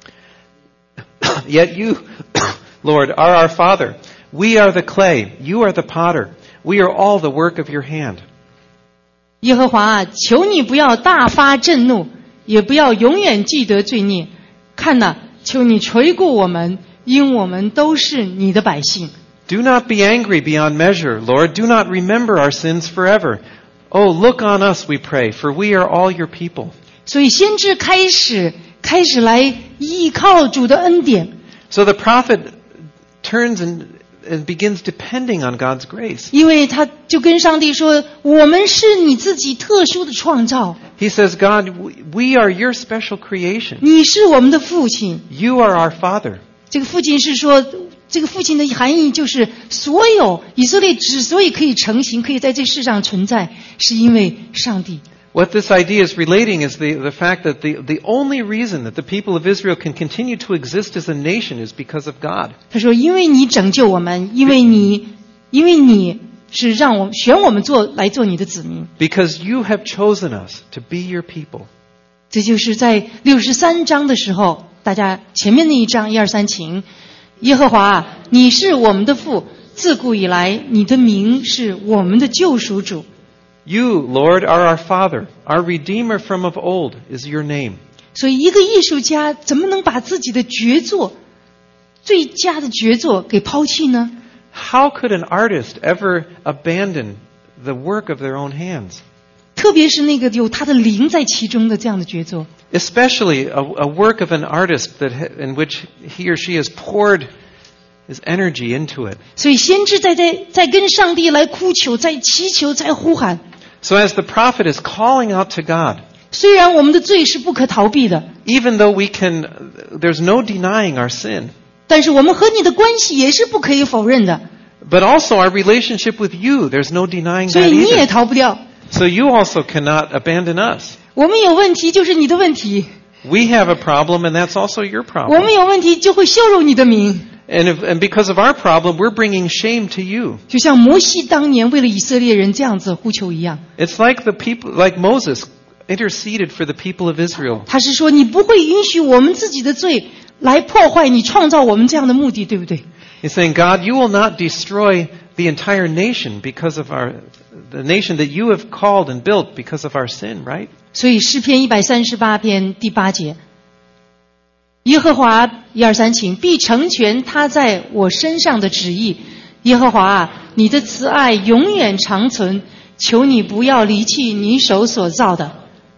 Yet you, Lord, are our Father. We are the clay. You are the potter. We are all the work of your hand. 耶和华啊，求你不要大发震怒，也不要永远记得罪孽。看哪，求你垂顾我们，因我们都是你的百姓。 Do not be angry beyond measure, Lord. Do not remember our sins forever. Oh, look on us, we pray, for we are all your people. 所以先知开始来依靠主的恩典， So the prophet turns and begins depending on God's grace. 因为他就跟上帝说：“我们是你自己特殊的创造， He says, God, we are your special creation. 你是我们的父亲。 You are our Father. ” 这个父亲是说，这个父亲的含义就是，所有以色列之所以可以成型，可以在这世上存在，是因为上帝。 What this idea is relating is the fact that the only reason that the people of Israel can continue to exist as a nation is because of God. 他说：“因为你拯救我们，因为你是让我选我们来做你的子民。” Because you have chosen us to be your people. 这就是在63章的时候，大家前面那一章1、2、3，请。耶和华啊，你是我们的父，自古以来，你的名是我们的救赎主。 You, Lord, are our Father. Our Redeemer from of old is your name. 所以，一个艺术家怎么能把自己的绝作、最佳的绝作给抛弃呢？ How could an artist ever abandon the work of their own hands? 特别是那个有他的灵在其中的这样的绝作。 Especially a work of an artist in which he or she has poured his energy into it. 所以，先知在跟上帝来哭求，在祈求，在呼喊。 So as the prophet is calling out to God, 虽然我们的罪是不可逃避的， even though there's no denying our sin, 但是我们和你的关系也是不可以否认的。 but also our relationship with you, there's no denying 所 that 以你也 either. 逃不掉。 So you also cannot abandon us. 我们有问题就是你的问题， We have a problem, and that's also your 我 problem. 们有问题就会羞辱你的名。 And because of our problem, we're bringing shame to you. 就像摩西当年为了以色列人这样子呼求一样， It's like like Moses interceded for the people of Israel. 他是说你不会允许我们自己的罪来破坏你创造我们这样的目的，对不对？ He's saying, God, you will not destroy the entire nation because of the nation that you have called and built because of our sin, right? 所以诗篇138篇第8节，耶和华1、2、3，请必成全他在我身上的旨意。耶和华啊，你的慈爱永远长存，求你不要离弃你手所造的。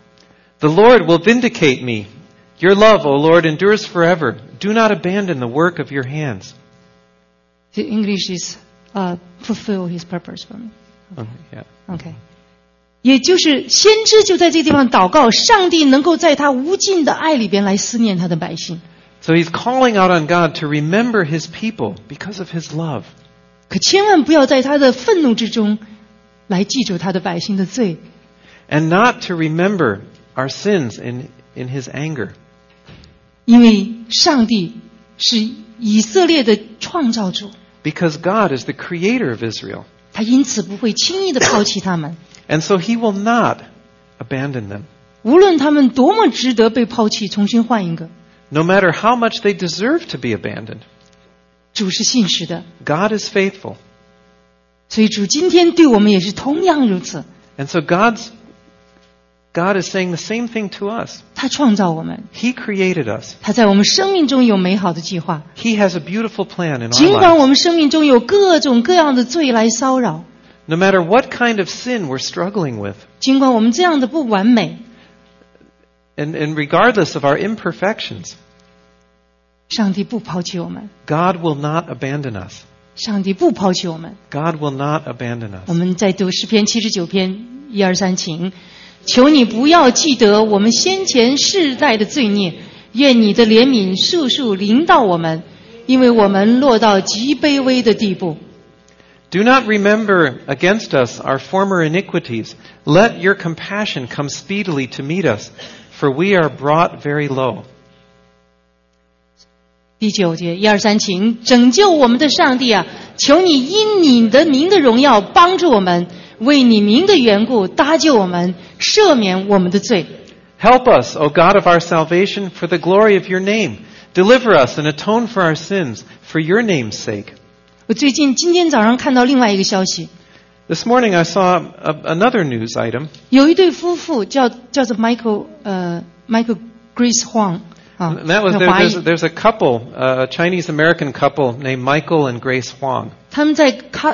The Lord will vindicate me. Your love, O Lord, endures forever. Do not abandon the work of your hands. The English is fulfill his purpose for me. Oh, yeah. OK， 也就是先知就在这个地方祷告，上帝能够在他无尽的爱里边来思念他的百姓。 So he's calling out on God to remember his people because of his love. 可千万不要在他的愤怒之中来记住他的百姓的罪。 And not to remember our sins in his anger. 因为上帝是以色列的创造主。 Because God is the creator of Israel. 他因此不会轻易的抛弃他们。 And so he will not abandon them. 无论他们多么值得被抛弃，重新换一个。 No matter how much they deserve to be abandoned. 主是信实的。 God is faithful. 所以主今天对我们也是同样如此。 And so God is saying the same thing to us. 他創造我們 He created us. 他在我們生命中有美好的計劃 He has a beautiful plan in our 儘管我 lives. 們生命中有各種各樣的罪來騷擾 No matter what kind of sin we're struggling with, 儘管我們這樣的不完美 and regardless of our imperfections, 上帝不拋棄我們 God will not abandon us. 上帝不拋棄我們 God will not abandon us. 我們再讀詩篇79篇1、2、3請求你不要記得我們先前世代的罪孽願你的憐憫速速臨到我們因為我們落到極卑微的地步 Do not remember against us our former iniquities. Let your compassion come speedily to meet us, for we are brought very low. 第9節1、2、3請拯救我們的上帝啊求你因你的名的榮耀幫助我們為你名的緣故搭救我們赦免我們的罪 Help us, O God of our salvation, for the glory of your name. Deliver us and atone for our sins, for your name's sake. 我今天早上看到另外一個消息 This morning I saw another news item. 有一對夫婦叫做 Michael Grace Huang And that was there's a couple, a Chinese-American couple named Michael and Grace Huang. 他们在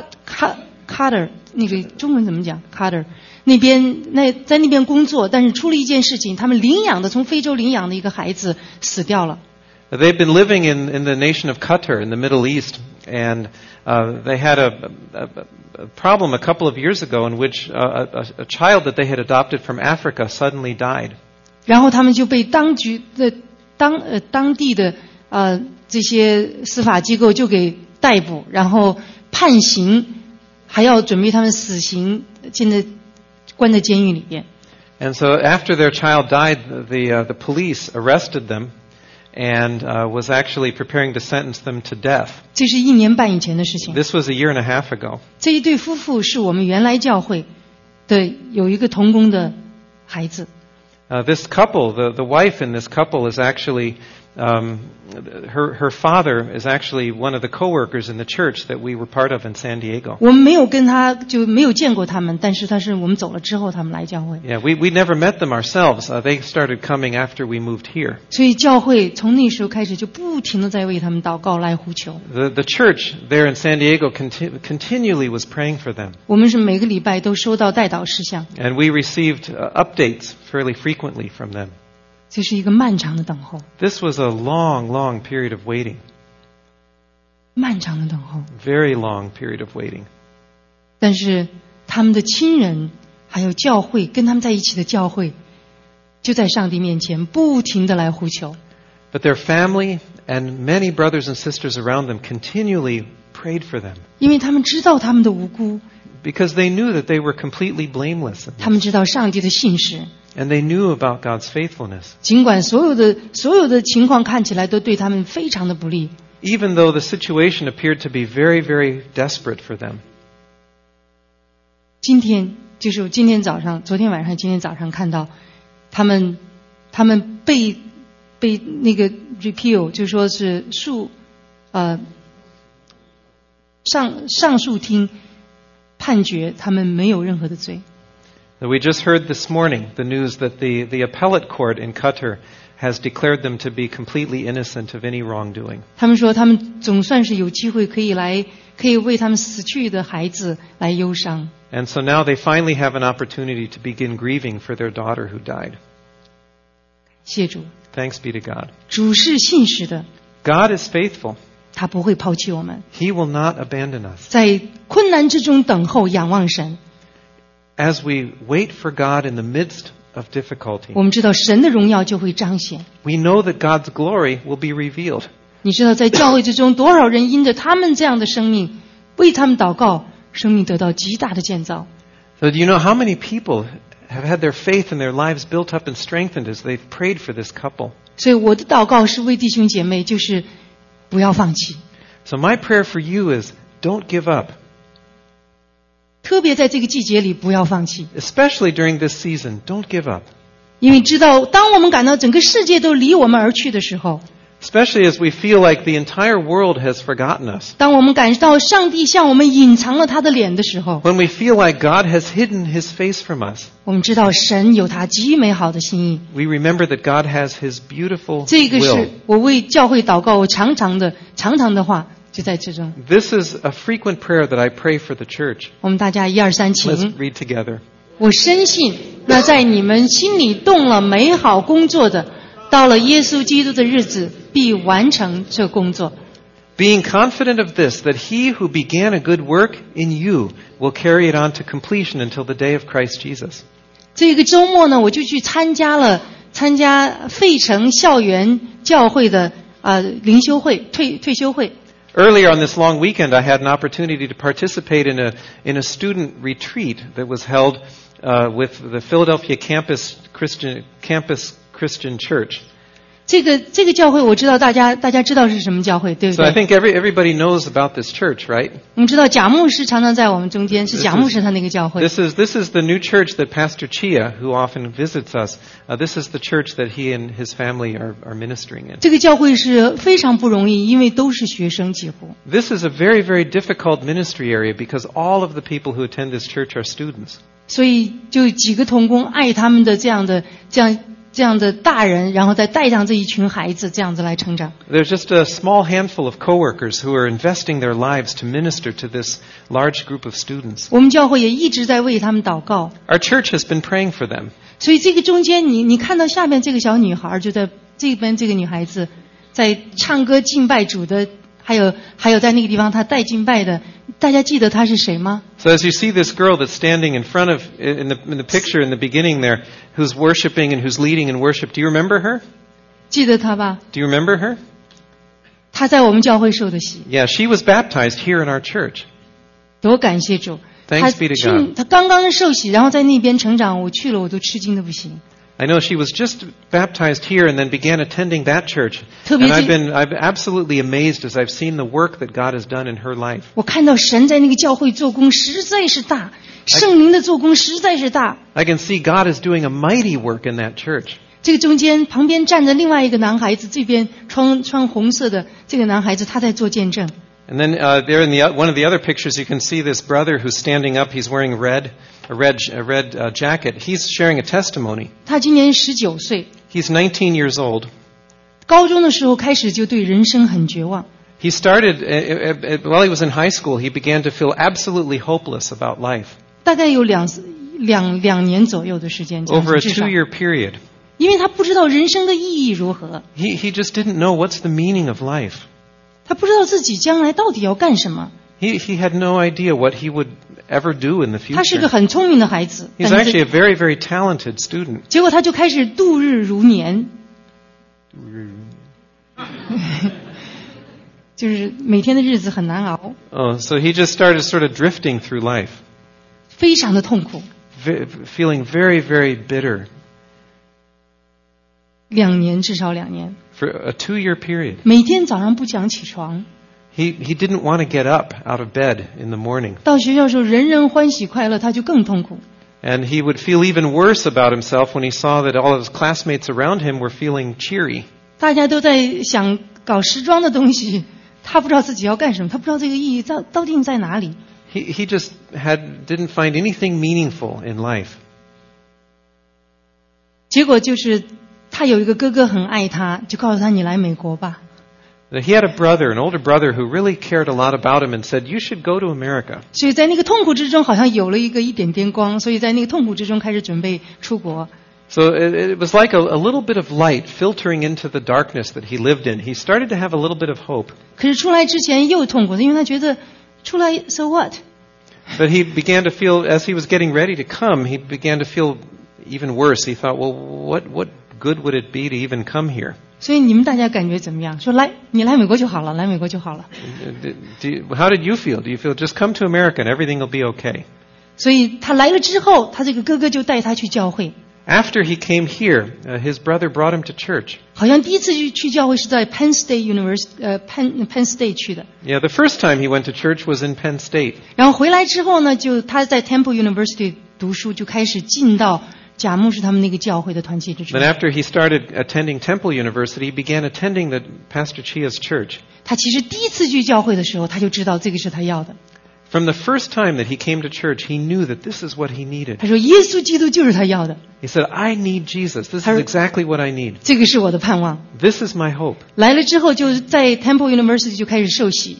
Qatar 那个中文怎麼講 Qatar 那邊在那邊工作但是出了一件事情他們從非洲領養的一個孩子死掉了 They've been living in the nation of Qatar in the Middle East, and they had a problem a couple of years ago in which a child that they had adopted from Africa suddenly died. 然后他们就被当地的这些司法機構就給逮捕然後判刑還要準備他們死刑現在關在監獄裡邊 And so after their child died, the police arrested them and was actually preparing to sentence them to death. 這是1年半以前的事情 This was a year and a half ago. 這一對夫婦是我們原來教會的有一個同工的孩子 This couple, the wife in this couple is actually, her father is actually one of the co-workers in the church that we were part of in San Diego. 我們沒有跟他就沒有見過他們但是他是我們走了之後他們來教會 Yeah, we never met them ourselves. They started coming after we moved here. 所以教會從那時候開始就不停地在為他們禱告來呼求 The church there in San Diego continually was praying for them. 我們是每個禮拜都收到代禱事項 And we received updates fairly frequently from them. 這是一個漫長的等候 This was a long, long period of waiting. 漫長的等候 Very long period of waiting. 但是他們的親人還有教會跟他們在一起的教會就在上帝面前不停地來呼求 But their family and many brothers and sisters around them continually prayed for them. 因為他們知道他們的無辜 Because they knew that they were completely blameless. 他們知道上帝的信實 And they knew about God's faithfulness. 儘管所有的情況看起來都對他們非常的不利 Even though the situation appeared to be very, very desperate for them. 今天就是昨天晚上今天早上看到他們被那個 repeal 就說是上訴廳判決他們沒有任何的罪 We just heard this morning the news that the appellate court in Qatar has declared them to be completely innocent of any wrongdoing. 他們說他們總算是有機會可以為他們死去的孩子來憂傷 And so now they finally have an opportunity to begin grieving for their daughter who died. 謝主 Thanks be to God. 主是信實的 God is faithful. 他不會拋棄我們 He will not abandon us. 在困難之中等候仰望神 as we wait for God in the midst of difficulty, 我们知道神的荣耀就会彰显。 we know that God's glory will be revealed. 你知道在教会之中多少人因着他们这样的生命为他们祷告，生命得到极大的建造。 So do you know how many people have had their faith and their lives built up and strengthened as they've prayed for this couple? 所以我的祷告是为弟兄姐妹，就是不要放弃。 So my prayer for you is don't give up, 特别在这个季节里不要放弃， especially during this season. Don't give up, 因为知道当我们感到整个世界都离我们而去的时候， especially as we feel like the entire world has forgotten us. 当我们感到上帝向我们隐藏了他的脸的时候， When we feel like God has hidden his face from us, 我们知道神有他极美好的心意。 we remember that God has his beautiful 这个 will. 是我为教会祷告，我常常的话就在其中。 This is a frequent prayer that I pray for the church. 我们大家1、2、3， Let's 请。 read together. 我深信，那在你们心里动了美好工作的，到了耶稣基督的日子，必完成这工作。 Being confident of this, that he who began a good work in you will carry it on to completion until the day of Christ Jesus. 这个周末呢，我就去参加费城校园教会的灵修会退休会。 Earlier on this long weekend, I had an opportunity to participate in a student retreat that was held with the Philadelphia Campus Christian Church. 这个教会我知道大家知道是什么教会，对不 So I 对？ think everybody knows about this church, right? 我们知道贾牧师常常在我们中间，是贾牧师他那个教会。 This is the new church that Pastor Chia, who often visits us, this is the church that he and his family are ministering in. 这个教会是非常不容易，因为都是学生几乎。 This is a very, very difficult ministry area because all of the people who attend this church are students. 所以就几个同工爱他们的这样的大人，然后再带上这一群孩子，这样子来成长。 There's just a small handful of coworkers who are investing their lives to minister to this large group of students. 我们教会也一直在为他们祷告。 Our church has been praying for them. 所以这个中间，你看到下面这个小女孩，就在这边这个女孩子在唱歌敬拜主的，还有在那个地方她带敬拜的，大家记得她是谁吗？ So as you see this girl that's standing in front of, in the picture in the beginning there, who's worshiping and who's leading in worship, do you remember her? 记得她吧？ Do you remember her? 她在我们教会受的洗， Yeah, she was baptized here in our church. 多感谢主！ Thanks be to God. 她刚刚受洗，然后在那边成长，我去了我都吃惊的不行。 I know she was just baptized here and then began attending that church. 特 And 别是 I've absolutely amazed as I've seen the work that God has done in her life. 我看到神在那个教会做工实在是大，圣灵的做工实在是大。 I can see God is doing a mighty work in that church. 这个中间旁边站着另外一个男孩子，这边穿红色的这个男孩子，他在做见证。 And then there in one of the other pictures, you can see this brother who's standing up. He's wearing a red jacket. He's sharing a testimony. 他今年19岁， He's 19 years old. 高中的时候开始就对人生很绝望。 He started, while he was in high school, he began to feel absolutely hopeless about life. 大概有两年左右的时间，这样 Over a 至少 2-year period. 因为他不知道人生的意义如何， He just didn't know what's the meaning of life. 他不知道自己将来到底要干什么。 He had no idea what he would ever do in the 他是个 future. 很聪明的孩子， He's 但是 actually a very, very talented student. 结果他就开始度日如年，就是每天的日子很难熬， Oh, so he just started sort of drifting through life, 非常的痛苦。 feeling very, very bitter 至少2年， for a 2-year period. 每天早上不想起床， He didn't want to get up out of bed in the morning. 到学校的时候人人欢喜快乐，他就更痛苦。 And he would feel even worse about himself when he saw that all of his classmates around him were feeling cheery. 大家都在想搞时装的东西，他不知道自己要干什么，他不知道这个意义到底在哪里。 He just didn't find anything meaningful in life. 结果就是他有一个哥哥很爱他，就告诉他你来美国吧。 He had an older brother who really cared a lot about him and said, "You should go to America." 所以在那个痛苦之中，好像有了一点点光，所以在那个痛苦之中开始准备出国。 So it was like a little bit of light filtering into the darkness that he lived in. He started to have a little bit of hope. 可是出来之前又痛苦，因为他觉得出来 so what？ But he began to feel, as he was getting ready to come, he began to feel even worse. He thought, well, what good would it be to even come here? 所以你们大家感觉怎么样？说你来美国就好了，来美国就好了。 How did you feel? Do you feel just come to America and everything will be okay? 所以他来了之后，他这个哥哥就带他去教会。 After he came here, his brother brought him to church. 好像第一次去教会是在 Penn State University， Penn State 去的。 Yeah, the first time he went to church was in Penn State. 然后回来之后呢，就他在 Temple University 读书，就开始进到贾牧师他们那个教会的团契之中。 Then after he started attending Temple University, he began attending the Pastor Chia's church. 他其实第一次去教会的时候，他就知道这个是他要的。 From the first time that he came to church, he knew that this is what he needed. 他说耶稣基督就是他要的。 He said, I need Jesus. This is exactly what I need. 这个是我的盼望。 This is my hope. 来了之后，就在 Temple University 就开始受洗。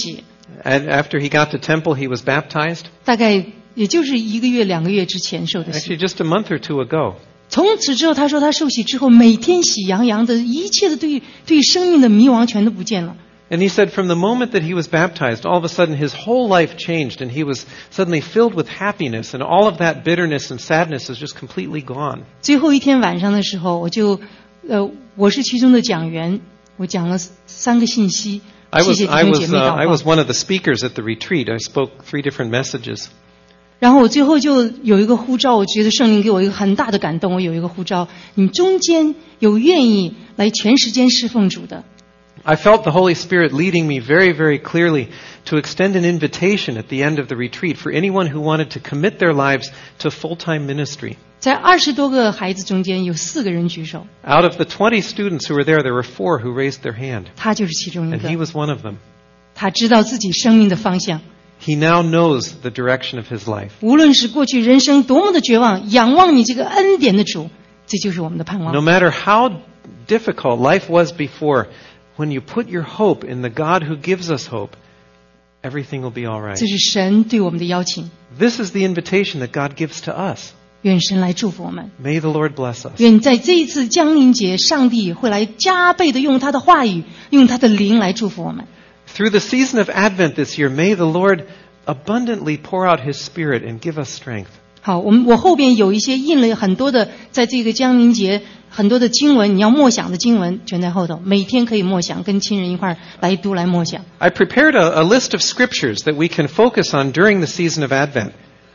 And after he got to Temple, he was baptized. 大概也就是1个月、2个月之前受的洗。 Actually, just a month or two ago. 从此之后，他说他受洗之后，每天喜洋洋的，一切的对生命的迷惘全都不见了。 And he said from the moment that he was baptized, all of a sudden his whole life changed and he was suddenly filled with happiness and all of that bitterness and sadness is just completely gone. 最后一天晚上的时候，我是其中的讲员，我讲了3个信息。 I 谢谢弟兄姐妹祷告。 I was one of the speakers at the retreat. I spoke 3 different messages. 然后我最后就有一个呼召，我觉得圣灵给我一个很大的感动。我有一个呼召，你们中间有愿意来全时间侍奉主的。 I felt the Holy Spirit leading me very, very clearly to extend an invitation at the end of the retreat for anyone who wanted to commit their lives to full-time ministry. 在20多个孩子中间，有4个人举手。 Out of the 20 students who were there, there were 4 who raised their hand. 他就是其中一 And he 个。 was one of them. 他知道自己生命的方向。 He now knows the direction of his life. 无论是过去人生多么的绝望，仰望你这个恩典的主，这就是我们的盼望。 No matter how difficult life was before, when you put your hope in the God who gives us hope, everything will be all right. 这是神对我们的邀请。 This is the invitation that God gives to us. 愿神来祝福我们。 May the Lord bless us. 愿在这一次降临节，上帝会来加倍的用他的话语，用他的灵来祝福我们。 Through the season of Advent this year, may the Lord abundantly pour out His Spirit and give us strength. 好，我后边有一些印了很多的，在这个降临节很多的经文，你要默想的经文全在后头，每天可以默想，跟亲人一块儿来读来默想。 I prepared a list of scriptures that we can focus on during the season of Advent.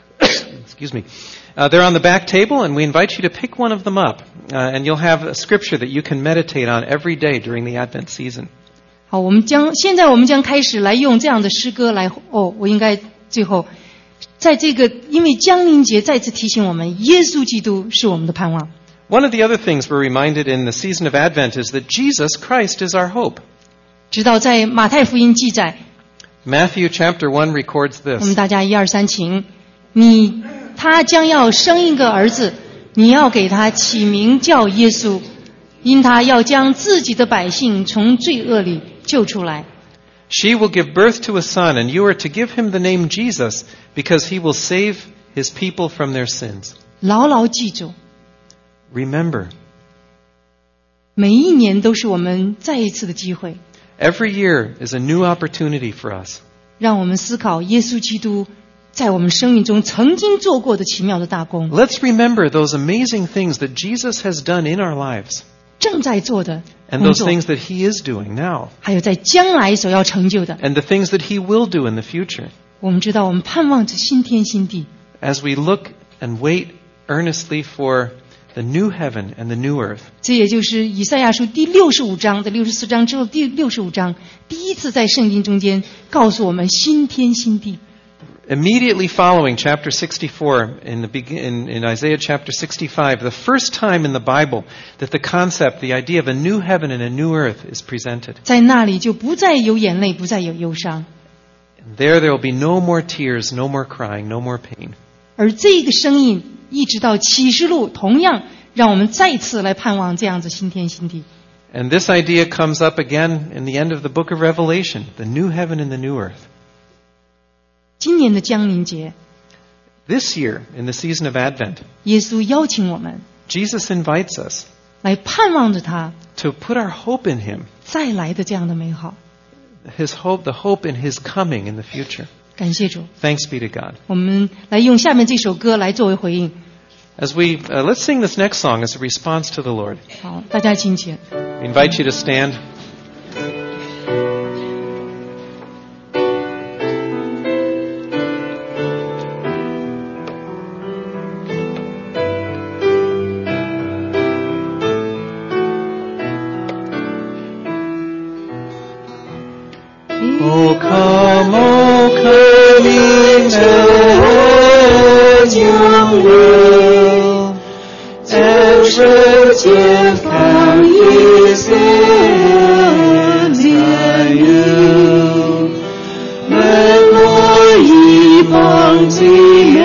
Excuse me. They're on the back table, and we invite you to pick one of them up. And you'll have a scripture that you can meditate on every day during the Advent season. 好，现在我们将开始来用这样的诗歌来。我应该最后，在这个因为降临节再次提醒我们，耶稣基督是我们的盼望。 One of the other things we're reminded in the season of Advent is that Jesus Christ is our hope. 直到在马太福音记载， Matthew chapter 1 records 我们 this. 大家1、2、3，请他将要生一个儿子，你要给他起名叫耶稣，因他要将自己的百姓从罪恶里救出来。 She will give birth to a son, and you are to give him the name Jesus, because he will save his people from their sins. 牢牢记住， Remember, 每一年都是我们再一次的机会， every year is a new opportunity for us. 让我们思考耶稣基督在我们生命中曾经做过的奇妙的大功， Let's remember those amazing things that Jesus has done in our lives, 正在做的 and 工 those 作， things that he is doing now, 还有在将来所要成就的。 and the things that he will do in the future. 我们知道，我们盼望着新天新地。 As we look and wait earnestly for the new heaven and the new earth. 这也就是以赛亚书第65章的64章之后第65章，第一次在圣经中间告诉我们新天新地。 Immediately following chapter 64 in Isaiah chapter 65, the first time in the Bible that the concept, the idea of a new heaven and a new earth is presented. 在那里就不再有眼泪，不再有忧伤。 And there will be no more tears, no more crying, no more pain. 而这个声音一直到启示录，同样让我们再次来盼望这样子新天新地。 And this idea comes up again in the end of the book of Revelation, the new heaven and the new earth. 今年的降临节， This year, in the season of Advent, 耶稣邀请我们 Jesus invites us 来盼望着他 to put our hope in Him, 再来的这样的美好。 the hope in His coming in the future. 感谢主。 Thanks be to God. 我们来用下面这首歌来作为回应。 As we let's sing this next song as a response to the Lord. 好，大家请起。 We invite you to stand. O come, Emmanuel, and redemptive come Israel. Let more ye bounty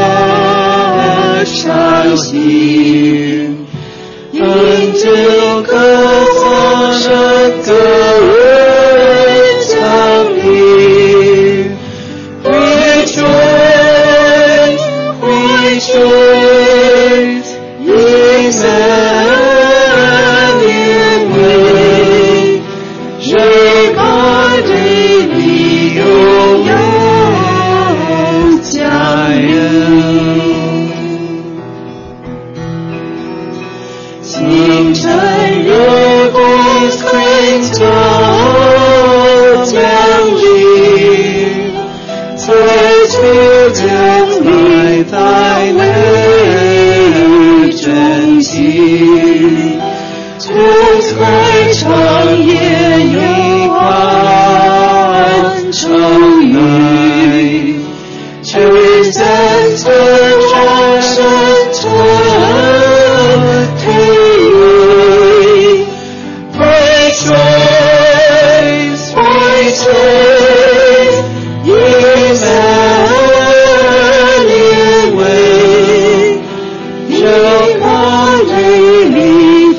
shall hear, until God's ocean goes down here. Rejoice, rejoice, Emmanuel, Jacob daily有家人。清晨日光快照降临，在主将来在内真心，就在长夜有关成语，只在这长生成。Rejoice, rejoice, Emmanuel, 这个美丽的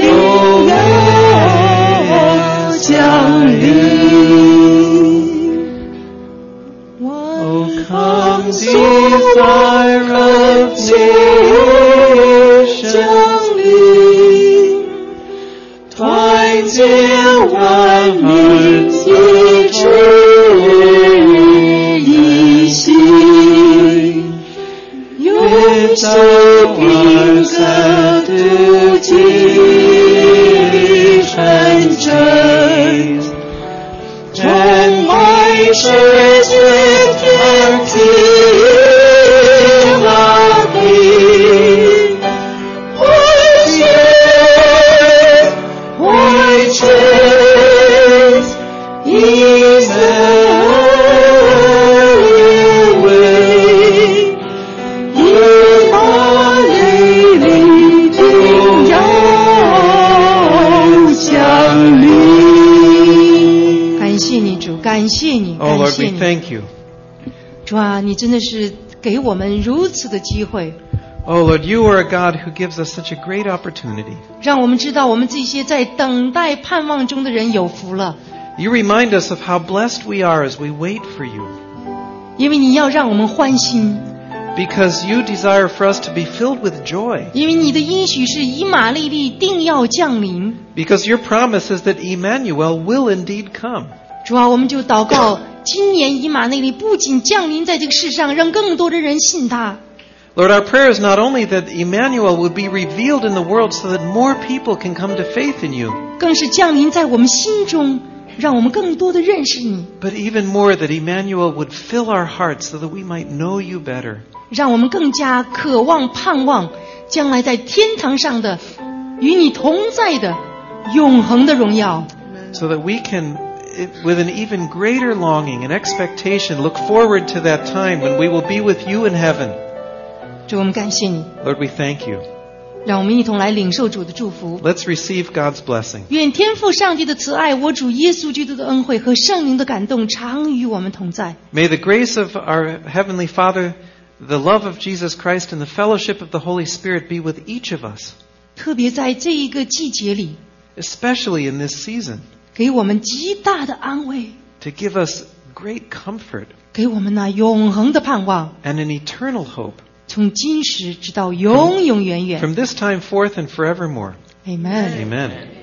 降临。Oh, come, desire of nations, 团结万民齐志一心，愿走平和度尽深圳，真爱世界天地拉平。Righteous, Emmanuel, 耶和华的力定要降临。 感谢你主，感谢你， Oh 感 Lord, 谢 we 你。 thank you. 主啊，你真的是给我们如此的机会， Oh Lord, you are a God who gives us such a great opportunity. 让我们知道我们这些在等待盼望中的人有福了。 You remind us of how blessed we are as we wait for you. 因为你要让我们欢心， Because you desire for us to be filled with joy. 因为你的应许是以马内利定要降临。 Because your promise is that Emmanuel will indeed come. 主啊，我们就祷告，今年以马内利不仅降临在这个世上，让更多的人信他。 Lord, our prayer is not only that Emmanuel would be revealed in the world so that more people can come to faith in you, 更是降临在我们心中，让我们更多的认识你， but even more that Emmanuel would fill our hearts so that we might know you better. 让我们更加渴望盼望将来在天堂上的与你同在的永恒的荣耀， So that we can, with an even greater longing and expectation, look forward to that time when we will be with you in heaven. 主，我们感谢你， Lord, we thank you. 让我们一同来领受主的祝福。 Let's receive God's blessing. 愿天父上帝的慈爱，我主耶稣基督的恩惠和圣灵的感动常与我们同在。 May the grace of our Heavenly Father, the love of Jesus Christ, and the fellowship of the Holy Spirit be with each of us, 特别在这一个季节里， especially in this season, 给我们极大的安慰， to give us great comfort 给我们那永恒的盼望， and an eternal hope 从今时直到永永远远。 from this time forth and forevermore. Amen。 Amen.